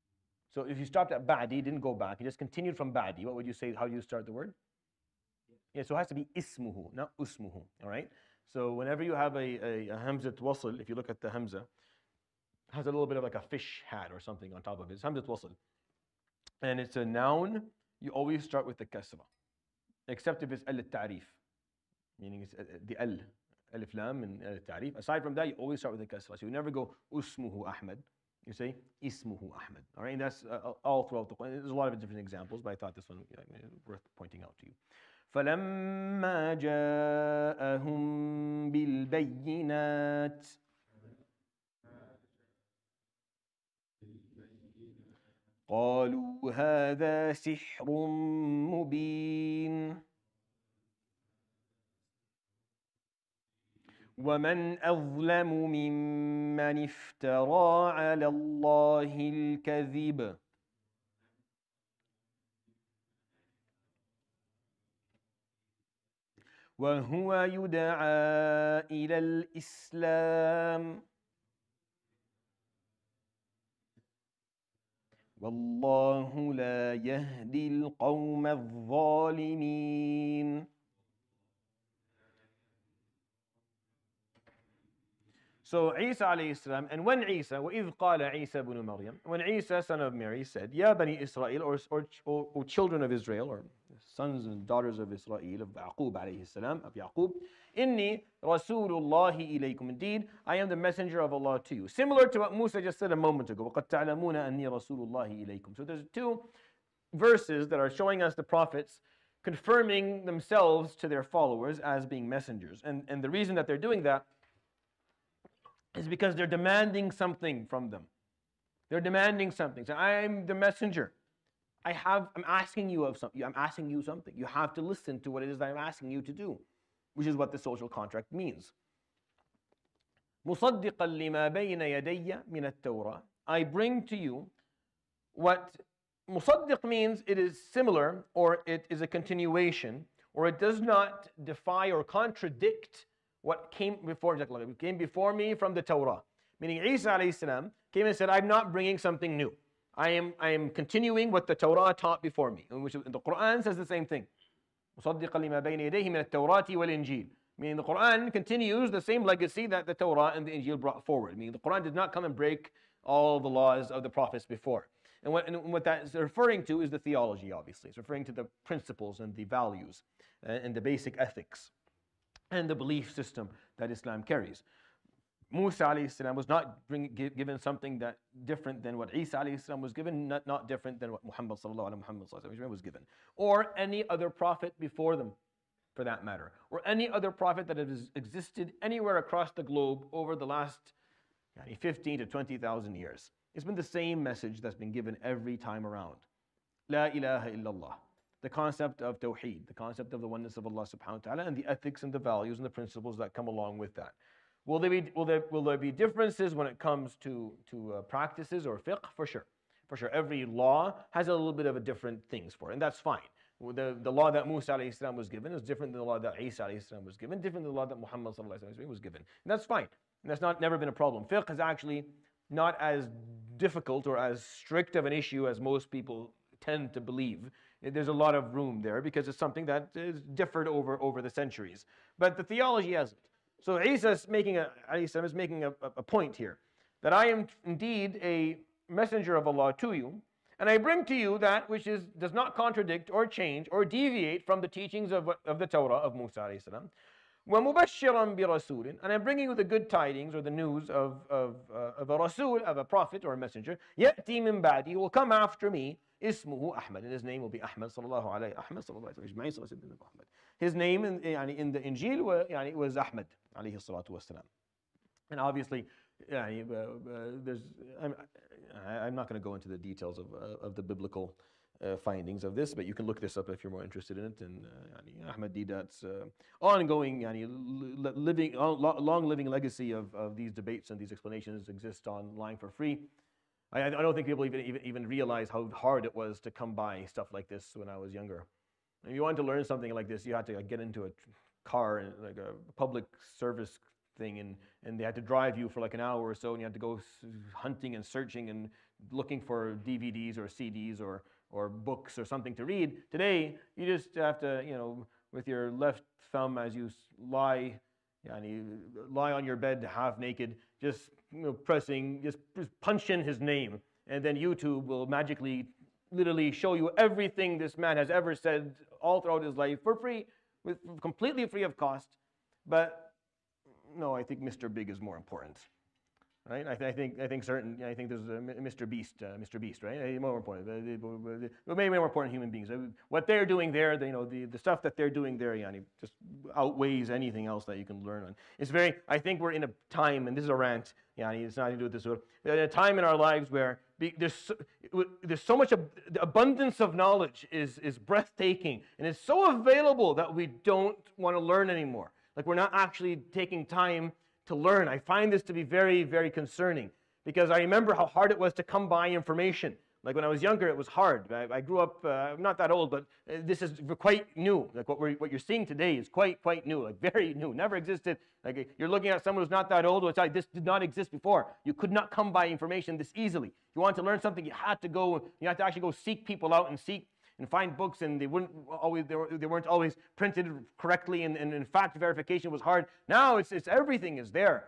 So if you stopped at ba'di, didn't go back, you just continued from ba'di, what would you say? How do you start the word? Yeah, so it has to be ismuhu, not usmuhu. All right. So whenever you have a, a, a hamzat wasl, if you look at the hamza, it has a little bit of like a fish hat or something on top of it. It's hamzat wasl, and it's a noun. You always start with the kasra, except if it's al ta'rif, meaning it's uh, the al, alif lam and al ta'rif. Aside from that, you always start with the kasra. So you never go usmuhu Ahmad. You say ismuhu Ahmad. All right, and that's uh, all throughout the Quran. There's a lot of different examples, but I thought this one you know, worth pointing out to you. فَلَمَّا جَاءَهُم بِالْبَيِّنَاتِ قالوا هذا سحر مبين ومن أظلم ممن افترى على الله الكذب وهو يدعى إلى الإسلام والله لا يهدي القوم الظالمين. So Isa alayhi salam, and when Isa, وَإِذْ قَالَ عِيسَى بْنُ مَرْيَمَ, when Isa, son of Mary, said, Ya Bani Israel, or, or, or, or children of Israel, or sons and daughters of Israel, of Yaqub alayhi salam, of Yaqub, Inni Rasulullahi ilaykum. Indeed, I am the messenger of Allah to you. Similar to what Musa just said a moment ago. وَقَدْ تَعْلَمُونَ أَنِّي Rasulullahi ilaykum. So there's two verses that are showing us the prophets confirming themselves to their followers as being messengers. And, and the reason that they're doing that is because they're demanding something from them. They're demanding something. So I'm the messenger. I have, I'm asking you of something. I'm asking you something. You have to listen to what it is that I'm asking you to do, which is what the social contract means. مُصَدِّقًا لِمَا بَيْنَ يَدَيَّ مِنَ التَّوْرَةِ. I bring to you what musaddiq means. It is similar, or it is a continuation, or it does not defy or contradict what came before, came before me from the Torah. Meaning Isa alayhi salam came and said, I'm not bringing something new. I am, I am continuing what the Torah taught before me. Which the Quran says the same thing. مُصَدِّقًا لِمَا بَيْنَ يَدَيْهِ مِنَ التَّوْرَاةِ وَالْإِنْجِيلِ. Meaning the Quran continues the same legacy that the Torah and the Injil brought forward. Meaning the Quran did not come and break all the laws of the prophets before. And what, and what that is referring to is the theology, obviously. It's referring to the principles and the values and the basic ethics and the belief system that Islam carries. Musa alayhi salam was not bring, given something that different than what Isa alayhi salam was given, not, not different than what Muhammad sallallahu alaihi wasallam was given, or any other prophet before them, for that matter, or any other prophet that has existed anywhere across the globe over the last fifteen to twenty thousand years. It's been the same message that's been given every time around. La ilaha illallah. The concept of Tawheed, the concept of the oneness of Allah subhanahu wa ta'ala, and the ethics and the values and the principles that come along with that. Will there be, will there, will there be differences when it comes to, to uh, practices or fiqh? For sure. For sure. Every law has a little bit of a different things for it, and that's fine. The, the law that Musa alayhi salam was given is different than the law that Isa alayhi salam was given, different than the law that Muhammad sallallahu alayhi wasallam was given. And that's fine. And that's not never been a problem. Fiqh is actually not as difficult or as strict of an issue as most people tend to believe. There's a lot of room there because it's something that is differed over, over the centuries. But the theology hasn't. So Isa is making a, Isa is making a, a point here, that I am indeed a messenger of Allah to you, and I bring to you that which is, does not contradict or change or deviate from the teachings of, of the Torah of Musa alayhi salam. وَمُبَشِّرًا بِرَسُولٍ. And I'm bringing you the good tidings or the news of, of, uh, of a Rasul, of a prophet or a messenger. يَأْتِي مِن بَعْدِي. He will come after me. Ismuhu Ahmad. And his name will be Ahmad sallallahu alayhi Ahmad sallallahu alayhi wa sallam. His name in, in the Injil was Ahmad alayhi salatu wasalam. And obviously, يعني, uh, uh, there's, I'm, I'm not going to go into the details of, uh, of the biblical Uh, findings of this, but you can look this up if you're more interested in it. And uh, yani, Ahmad Deedat's uh, ongoing, yani, living, long living legacy of, of these debates and these explanations exists online for free. I, I don't think people even, even even realize how hard it was to come by stuff like this when I was younger. If you wanted to learn something like this, you had to like, get into a car and like a public service thing, and and they had to drive you for like an hour or so, and you had to go hunting and searching and looking for D V Ds or C Ds or or books or something to read. Today, you just have to, you know, with your left thumb as you lie, yani, lie on your bed half naked, just you know, pressing, just, just punch in his name, and then YouTube will magically, literally show you everything this man has ever said all throughout his life for free, with completely free of cost. But no, I think Mister Big is more important. Right? I, th- I think I think certain I think there's a Mister Beast, uh, Mister Beast, right? More important, but maybe more important human beings. What they're doing there, the, you know, the, the stuff that they're doing there, yani, just outweighs anything else that you can learn on. It's very. I think we're in a time, and this is a rant. Yani, it's nothing to do with this. We're in a time in our lives where there's so, there's so much ab- the abundance of knowledge is is breathtaking, and it's so available that we don't want to learn anymore. Like we're not actually taking time to learn. I find this to be very, very concerning because I remember how hard it was to come by information. Like when I was younger, it was hard. I, I grew up, uh, I'm not that old, but this is quite new. Like what, we're, what you're seeing today is quite, quite new, like very new, never existed. Like you're looking at someone who's not that old, which like, this did not exist before. You could not come by information this easily. If you wanted to learn something, you had to go, you had to actually go seek people out and seek and find books, and they wouldn't always they, were, they weren't always printed correctly, and, and in fact verification was hard. Now it's it's everything is there.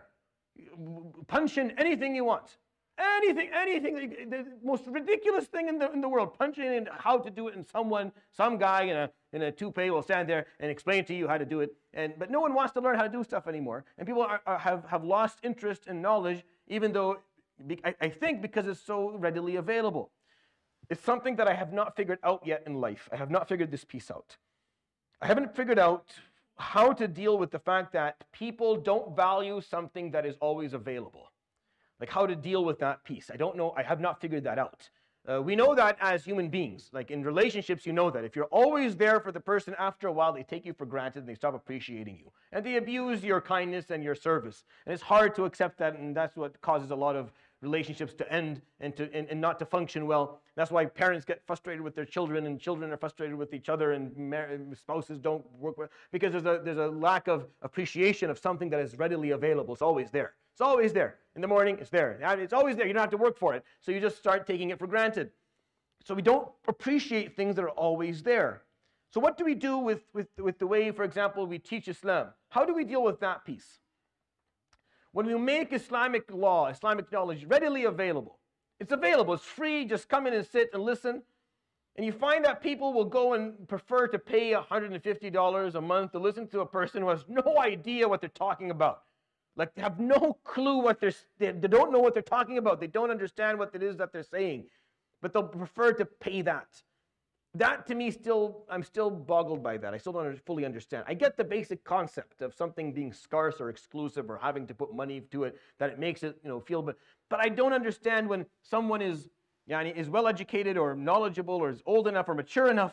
Punch in anything you want, anything, anything. The most ridiculous thing in the in the world. Punch in how to do it, and someone, some guy in a in a toupee will stand there and explain to you how to do it. And but no one wants to learn how to do stuff anymore, and people are, are, have have lost interest in knowledge, even though I, I think because it's so readily available. It's something that I have not figured out yet in life. I have not figured this piece out. I haven't figured out how to deal with the fact that people don't value something that is always available. Like how to deal with that piece. I don't know. I have not figured that out. Uh, we know that as human beings. Like in relationships, you know that. If you're always there for the person, after a while, they take you for granted and they stop appreciating you. And they abuse your kindness and your service. And it's hard to accept that, and that's what causes a lot of relationships to end and, to, and, and not to function well. That's why parents get frustrated with their children, and children are frustrated with each other, and mar- spouses don't work well, because there's a, there's a lack of appreciation of something that is readily available. It's always there. It's always there. In the morning, it's there. It's always there. You don't have to work for it. So you just start taking it for granted. So we don't appreciate things that are always there. So what do we do with, with, with the way, for example, we teach Islam? How do we deal with that piece? When we make Islamic law, Islamic knowledge readily available, it's available, it's free, just come in and sit and listen. And you find that people will go and prefer to pay one hundred fifty dollars a month to listen to a person who has no idea what they're talking about. Like they have no clue what they're, they don't know what they're talking about. They don't understand what it is that they're saying. But they'll prefer to pay that. That to me still, I'm still boggled by that. I still don't fully understand. I get the basic concept of something being scarce or exclusive or having to put money to it, that it makes it, you know, feel, but, but I don't understand when someone is, yani, is well educated or knowledgeable or is old enough or mature enough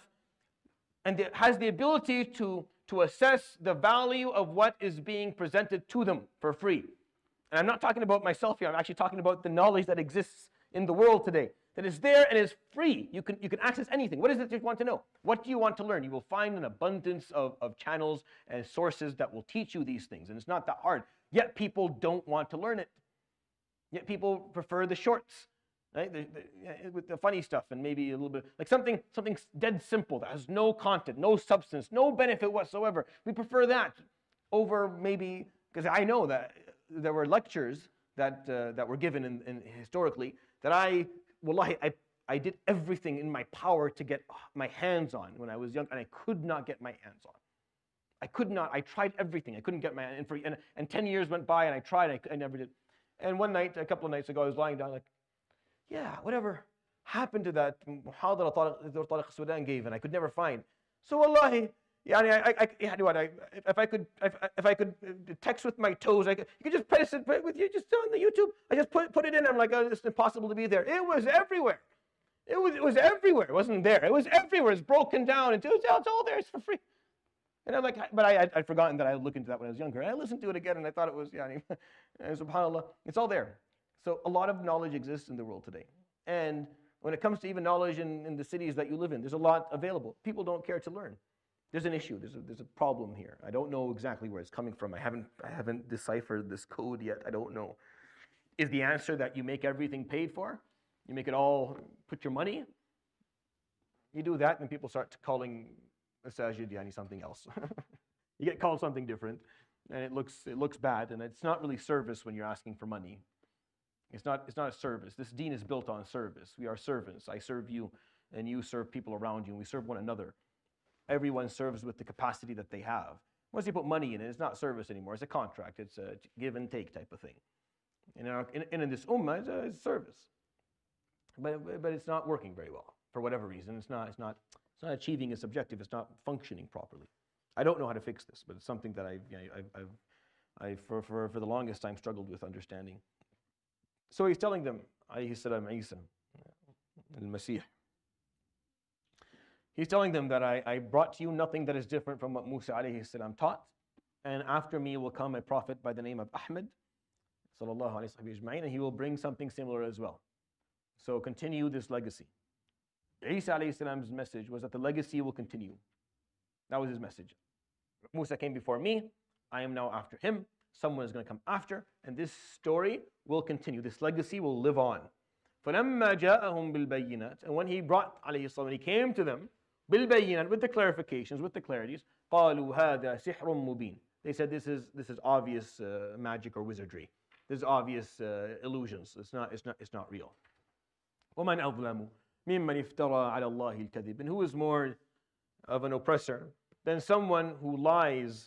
and has the ability to, to assess the value of what is being presented to them for free. And I'm not talking about myself here. I'm actually talking about the knowledge that exists in the world today. That is there and is free. You can, you can access anything. What is it that you want to know? What do you want to learn? You will find an abundance of, of channels and sources that will teach you these things. And it's not that hard. Yet people don't want to learn it. Yet people prefer the shorts, right? The, the, with the funny stuff and maybe a little bit, like something, something dead simple that has no content, no substance, no benefit whatsoever. We prefer that over maybe, because I know that there were lectures that, uh, that were given in, in historically that I, Wallahi, I, I did everything in my power to get my hands on when I was young, and I could not get my hands on. I could not. I tried everything. I couldn't get my and for and, and ten years went by, and I tried. I, I never did. And one night, a couple of nights ago, I was lying down, like, yeah, whatever happened to that muhadara Tariq Sudan gave, and I could never find. So wallahi, yeah, I, I, I, what, I, if I could, if, if I could text with my toes, I could, you could just press it with you, just on the YouTube. I just put put it in. I'm like, oh, it's impossible to be there. It was everywhere. It was it was everywhere. It wasn't there. It was everywhere. It's broken down. It's, it's all there. It's for free. And I'm like, but I I'd forgotten that I would look into that when I was younger. And I listened to it again, and I thought it was, yeah, subhanAllah, it's all there. So a lot of knowledge exists in the world today. And when it comes to even knowledge in, in the cities that you live in, there's a lot available. People don't care to learn. There's an issue. There's a, there's a problem here. I don't know exactly where it's coming from. I haven't I haven't deciphered this code yet. I don't know. Is the answer that you make everything paid for? You make it all, put your money? You do that, and people start calling masajid, yani something else. You get called something different, and it looks it looks bad, and it's not really service when you're asking for money. It's not it's not a service. This deen is built on service. We are servants. I serve you, and you serve people around you, and we serve one another. Everyone serves with the capacity that they have. Once you put money in it, it's not service anymore. It's a contract. It's a give and take type of thing. And in, our, in, in this ummah, it's, a, it's service. But, but it's not working very well for whatever reason. It's not, it's, not, it's not achieving its objective. It's not functioning properly. I don't know how to fix this, but it's something that I've, you know, I've, I've, I've for, for, for the longest time struggled with understanding. So he's telling them, alayhi salam, Isa, al-Masih. He's telling them that I, I brought to you nothing that is different from what Musa alayhi salam taught. And after me will come a prophet by the name of Ahmed, sallallahu alayhi wa sallam, and he will bring something similar as well. So continue this legacy. Isa alayhi salam's message was that the legacy will continue. That was his message. Musa came before me. I am now after him. Someone is going to come after, and this story will continue. This legacy will live on. فَلَمَّا جَاءَهُمْ بِالْبَيِّنَاتِ, and when he brought, alayhi salam, he came to them, بِالْبَيِّنَاتِ, with the clarifications, with the clarities, قَالُوا هَذَا سِحْرٌ مُبِينٌ. They said this is this is obvious uh, magic or wizardry. This is obvious uh, illusions. It's not it's not it's not real. وَمَنْ أَظْلَمُ مِمَّنِ افْتَرَى عَلَى اللَّهِ الْكَذِبِ. And who is more of an oppressor than someone who lies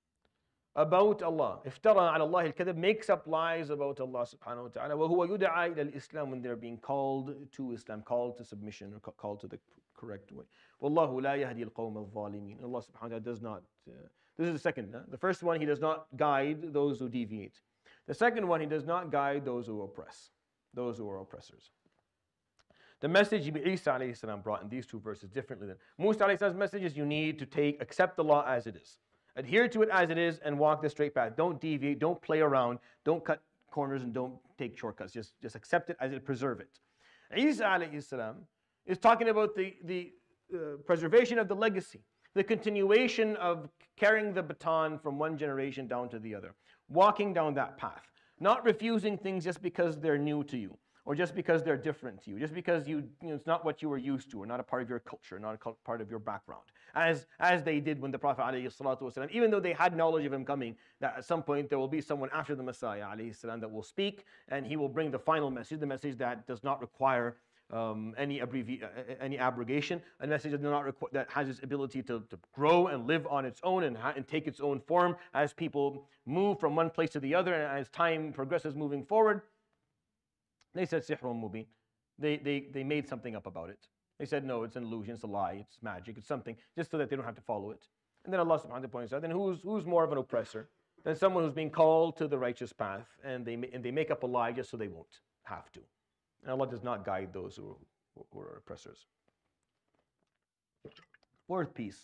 about Allah? Iftara ala Allah al-kadhib, makes up lies about Allah subhanahu wa ta'ala. وَهُوَ يُدْعَى إِلَى الْإِسْلَامِ, when they're being called to Islam, called to submission, or called to the correct way. وَاللَّهُ لَا يَهْدِي الْقَوْمَ الظَّالِمِينَ. Allah subhanahu wa ta'ala does not, uh, this is the second. Huh? The first one, he does not guide those who deviate. The second one, he does not guide those who oppress, those who are oppressors. The message Isa alayhi salam brought in these two verses differently than Musa alayhi salam's message is you need to take, accept the law as it is. Adhere to it as it is and walk the straight path. Don't deviate, don't play around, don't cut corners and don't take shortcuts. Just, just accept it as it, preserve it. Isa alayhi salam is talking about the, the uh, preservation of the legacy, the continuation of carrying the baton from one generation down to the other, walking down that path, not refusing things just because they're new to you, or just because they're different to you, just because you, you know, it's not what you were used to, or not a part of your culture, not a part of your background, as, as they did when the Prophet ﷺ, even though they had knowledge of him coming, that at some point there will be someone after the Messiah ﷺ that will speak, and he will bring the final message, the message that does not require um, any, abbrevi- any abrogation, a message that, not requ- that has its ability to, to grow and live on its own and, ha- and take its own form as people move from one place to the other, and as time progresses moving forward. They said sihrun mubin. They, they, they made something up about it. They said, no, it's an illusion, it's a lie, it's magic, it's something, just so that they don't have to follow it. And then Allah subhanahu wa ta'ala points out, then who's, who's more of an oppressor than someone who's being called to the righteous path, and they, and they make up a lie just so they won't have to. And Allah does not guide those who, who are oppressors. Fourth piece.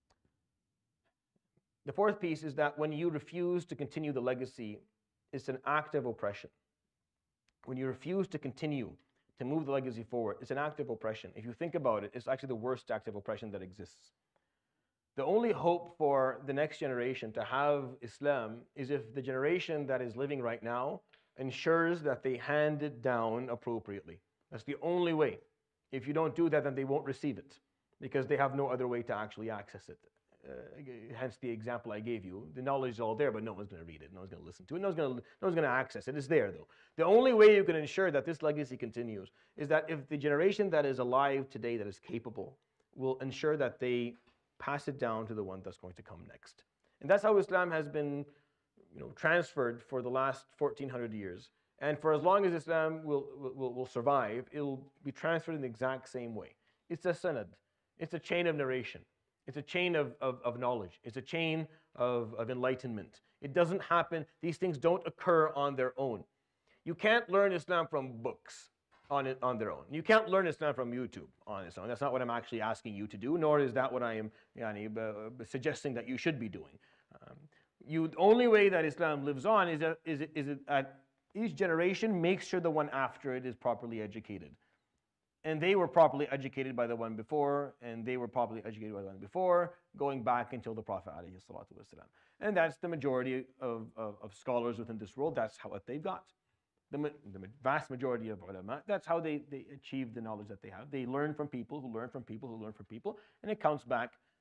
The fourth piece is that when you refuse to continue the legacy, it's an act of oppression. When you refuse to continue to move the legacy forward, it's an act of oppression. If you think about it, it's actually the worst act of oppression that exists. The only hope for the next generation to have Islam is if the generation that is living right now ensures that they hand it down appropriately. That's the only way. If you don't do that, then they won't receive it because they have no other way to actually access it. Uh, hence the example I gave you. The knowledge is all there, but no one's going to read it. No one's going to listen to it. No one's going to, no one's going to access it. It's there, though. The only way you can ensure that this legacy continues is that if the generation that is alive today, that is capable, will ensure that they pass it down to the one that's going to come next. And that's how Islam has been, you know, transferred for the last fourteen hundred years. And for as long as Islam will, will, will survive, it will be transferred in the exact same way. It's a sanad. It's a chain of narration. It's a chain of, of, of knowledge. It's a chain of, of enlightenment. It doesn't happen. These things don't occur on their own. You can't learn Islam from books on, it, on their own. You can't learn Islam from YouTube on its own. That's not what I'm actually asking you to do, nor is that what I am yani, uh, suggesting that you should be doing. Um, you, the only way that Islam lives on is that, is it, is it that each generation makes sure the one after it is properly educated. And they were properly educated by the one before, and they were properly educated by the one before, going back until the Prophet ﷺ. And that's the majority of, of, of scholars within this world. That's how what they've got. The, the vast majority of ulama, that's how they, they achieve the knowledge that they have. They learn from people who learn from people who learn from people, and it counts back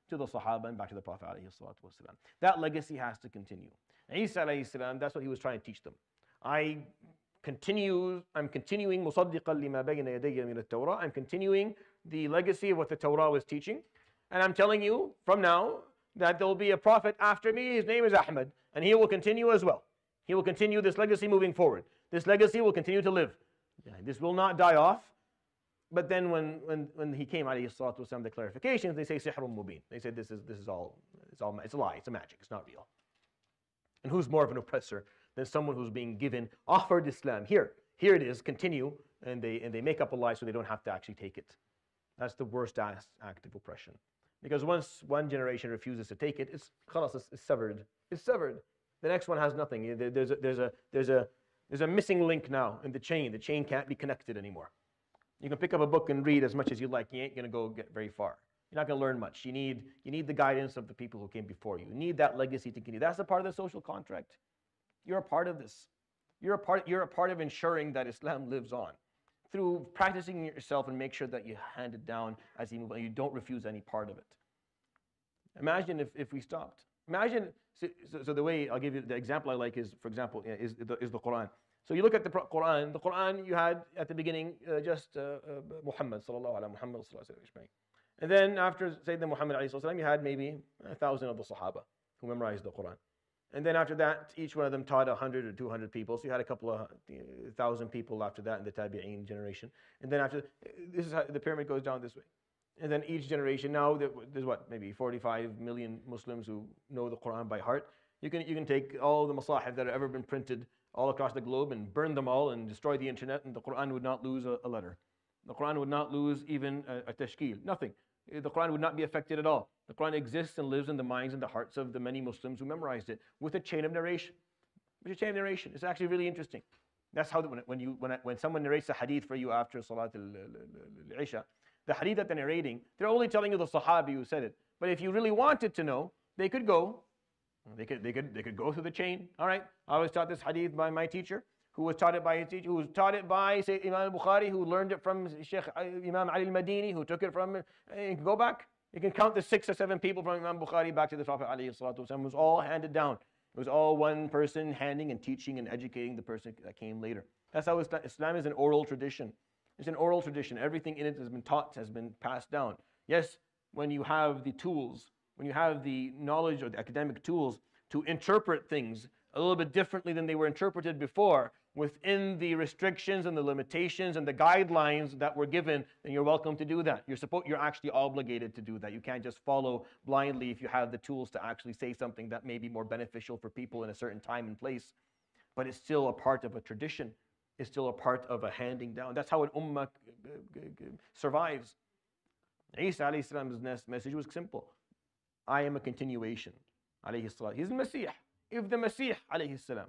to the Sahaba and back to the Prophet ﷺ. That legacy has to continue. Isa alayhi salam, that's what he was trying to teach them. I continue, I'm continuing مُصَدِّقًا لِمَا بَيْنَ يَدَيَّ مِنَ التَّوْرَةِ. I'm continuing the legacy of what the Torah was teaching. And I'm telling you from now that there will be a prophet after me. His name is Ahmad, and he will continue as well. He will continue this legacy moving forward. This legacy will continue to live. This will not die off. But then when, when, when he came, alayhi salatu wasalam, the clarifications, they say sihrun mubin. They said this is, this is all, it's all, it's a lie, it's a magic, it's not real. And who's more of an oppressor than someone who's being given, offered Islam? Here, here it is, continue, and they, and they make up a lie so they don't have to actually take it. That's the worst act of oppression. Because once one generation refuses to take it, it's, khalas, it's, it's severed. It's severed. The next one has nothing. There's a, there's, a, there's, a, there's a missing link now in the chain. The chain can't be connected anymore. You can pick up a book and read as much as you like. You ain't going to go get very far. You're not going to learn much. You need, you need the guidance of the people who came before you. You need that legacy to continue. That's a part of the social contract. You're a part of this. You're a part, you're a part of ensuring that Islam lives on through practicing it yourself and make sure that you hand it down as you move on. You don't refuse any part of it. Imagine if, if we stopped. Imagine, so, so the way, I'll give you the example I like is, for example, is the, is the Quran. So you look at the Quran, the Quran you had at the beginning uh, just uh, uh, Muhammad sallallahu alaihi Muhammad sallallahu alaihi wasallam. And then after Sayyidina Muhammad alayhi wasallam, you had maybe a thousand of the Sahaba who memorized the Quran. And then after that, each one of them taught a hundred or two hundred people. So you had a couple of uh, thousand people after that in the Tabi'een generation. And then after, this is how the pyramid goes down this way. And then each generation, now there's what, maybe forty-five million Muslims who know the Quran by heart. You can, you can take all the masahif that have ever been printed all across the globe and burn them all and destroy the internet, and the Quran would not lose a, a letter. The Quran would not lose even a, a tashkil, nothing. The Quran would not be affected at all. The Quran exists and lives in the minds and the hearts of the many Muslims who memorized it with a chain of narration. With a chain of narration. It's actually really interesting. That's how, when, when, you, when, when someone narrates a hadith for you after Salat al-Isha, the hadith that they're narrating, they're only telling you the Sahabi who said it. But if you really wanted to know, they could go They could, they, could, they could go through the chain. All right, I was taught this hadith by my teacher, who was taught it by his teacher, who was taught it by, say, Imam al-Bukhari, who learned it from Sheikh Imam Ali al-Madini, who took it from, you can go back. You can count the six or seven people from Imam Bukhari back to the Prophet alayhi salatu wasalam. It was all handed down. It was all one person handing and teaching and educating the person that came later. That's how Islam, Islam is an oral tradition. It's an oral tradition. Everything in it has been taught, has been passed down. Yes, when you have the tools, when you have the knowledge or the academic tools to interpret things a little bit differently than they were interpreted before, within the restrictions and the limitations and the guidelines that were given, then you're welcome to do that. You're supposed, you're actually obligated to do that. You can't just follow blindly if you have the tools to actually say something that may be more beneficial for people in a certain time and place. But it's still a part of a tradition. It's still a part of a handing down. That's how an ummah survives. Isa alayhi salam's message was simple. I am a continuation. Alayhi salam. He's the Messiah. If the Messiah alayhi salam,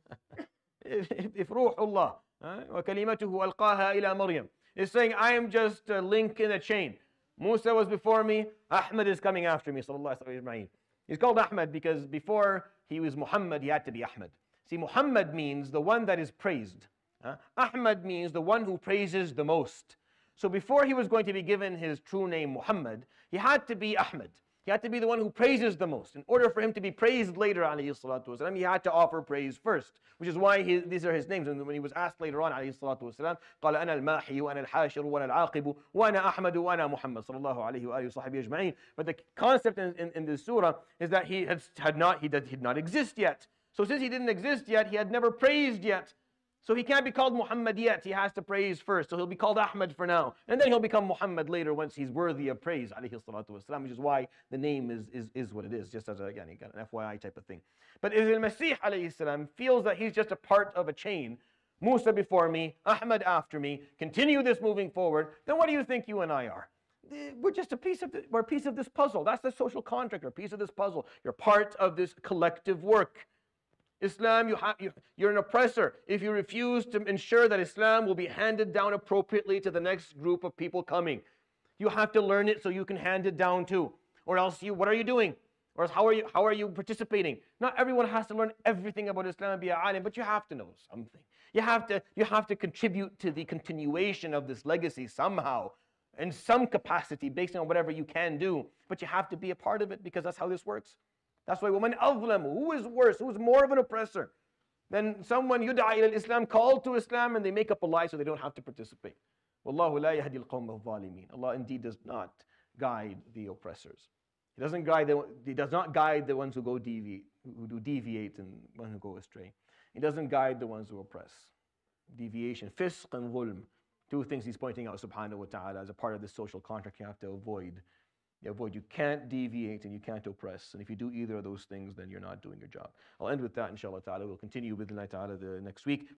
if, if Ruhullah wa kalimatuhu alqaha ila Maryam is saying, I am just a link in a chain. Musa was before me, Ahmad is coming after me. Sallallahu alayhi wa sallam. He's called Ahmad because before he was Muhammad, he had to be Ahmad. See, Muhammad means the one that is praised. Uh, Ahmad means the one who praises the most. So before he was going to be given his true name Muhammad, he had to be Ahmad. He had to be the one who praises the most. In order for him to be praised later, alayhi salatu wasalam, he had to offer praise first, which is why he, these are his names. And when he was asked later on, alayhi salatu wasalam, قال أنا الماحي وأنا الحاشر وأنا العاقب وأنا أحمد وأنا محمد صلى الله عليه وآله وصحبه أجمعين. But the concept in, in, in this surah is that he had, had not, he did, he did not exist yet. So since he didn't exist yet, he had never praised yet. So he can't be called Muhammad yet. He has to praise first. So he'll be called Ahmad for now. And then he'll become Muhammad later once he's worthy of praise, alayhi salatu wasalam, which is why the name is, is, is what it is, just as a, again, an F Y I type of thing. But if al-Masih alayhi salam feels that he's just a part of a chain, Musa before me, Ahmad after me, continue this moving forward, then what do you think you and I are? We're just a piece of the, we're a piece of this puzzle. That's the social contract, or a piece of this puzzle. You're part of this collective work. Islam, you have, you, you're an oppressor if you refuse to ensure that Islam will be handed down appropriately to the next group of people coming. You have to learn it so you can hand it down too. Or else, you, what are you doing? Or else how are you, how are you participating? Not everyone has to learn everything about Islam and be a alim, but you have to know something. You have to, you have to contribute to the continuation of this legacy somehow. in some capacity based on whatever you can do, but you have to be a part of it because that's how this works. That's why woman أظلم, who is worse, who is more of an oppressor than someone يدعى إلى Islam, called to Islam, and they make up a lie so they don't have to participate. Wallahu la yahdi al-qawm al-zalimin. Allah indeed does not guide the oppressors. He doesn't guide the, he does not guide the ones who go deviate, who do deviate and ones who go astray. He doesn't guide the ones who oppress. Deviation, fisq and dhulm, two things he's pointing out subhanahu wa ta'ala as a part of this social contract you have to avoid. You avoid, you can't deviate and you can't oppress. And if you do either of those things, then you're not doing your job. I'll end with that, inshallah ta'ala. We'll continue with Allah ta'ala the next week.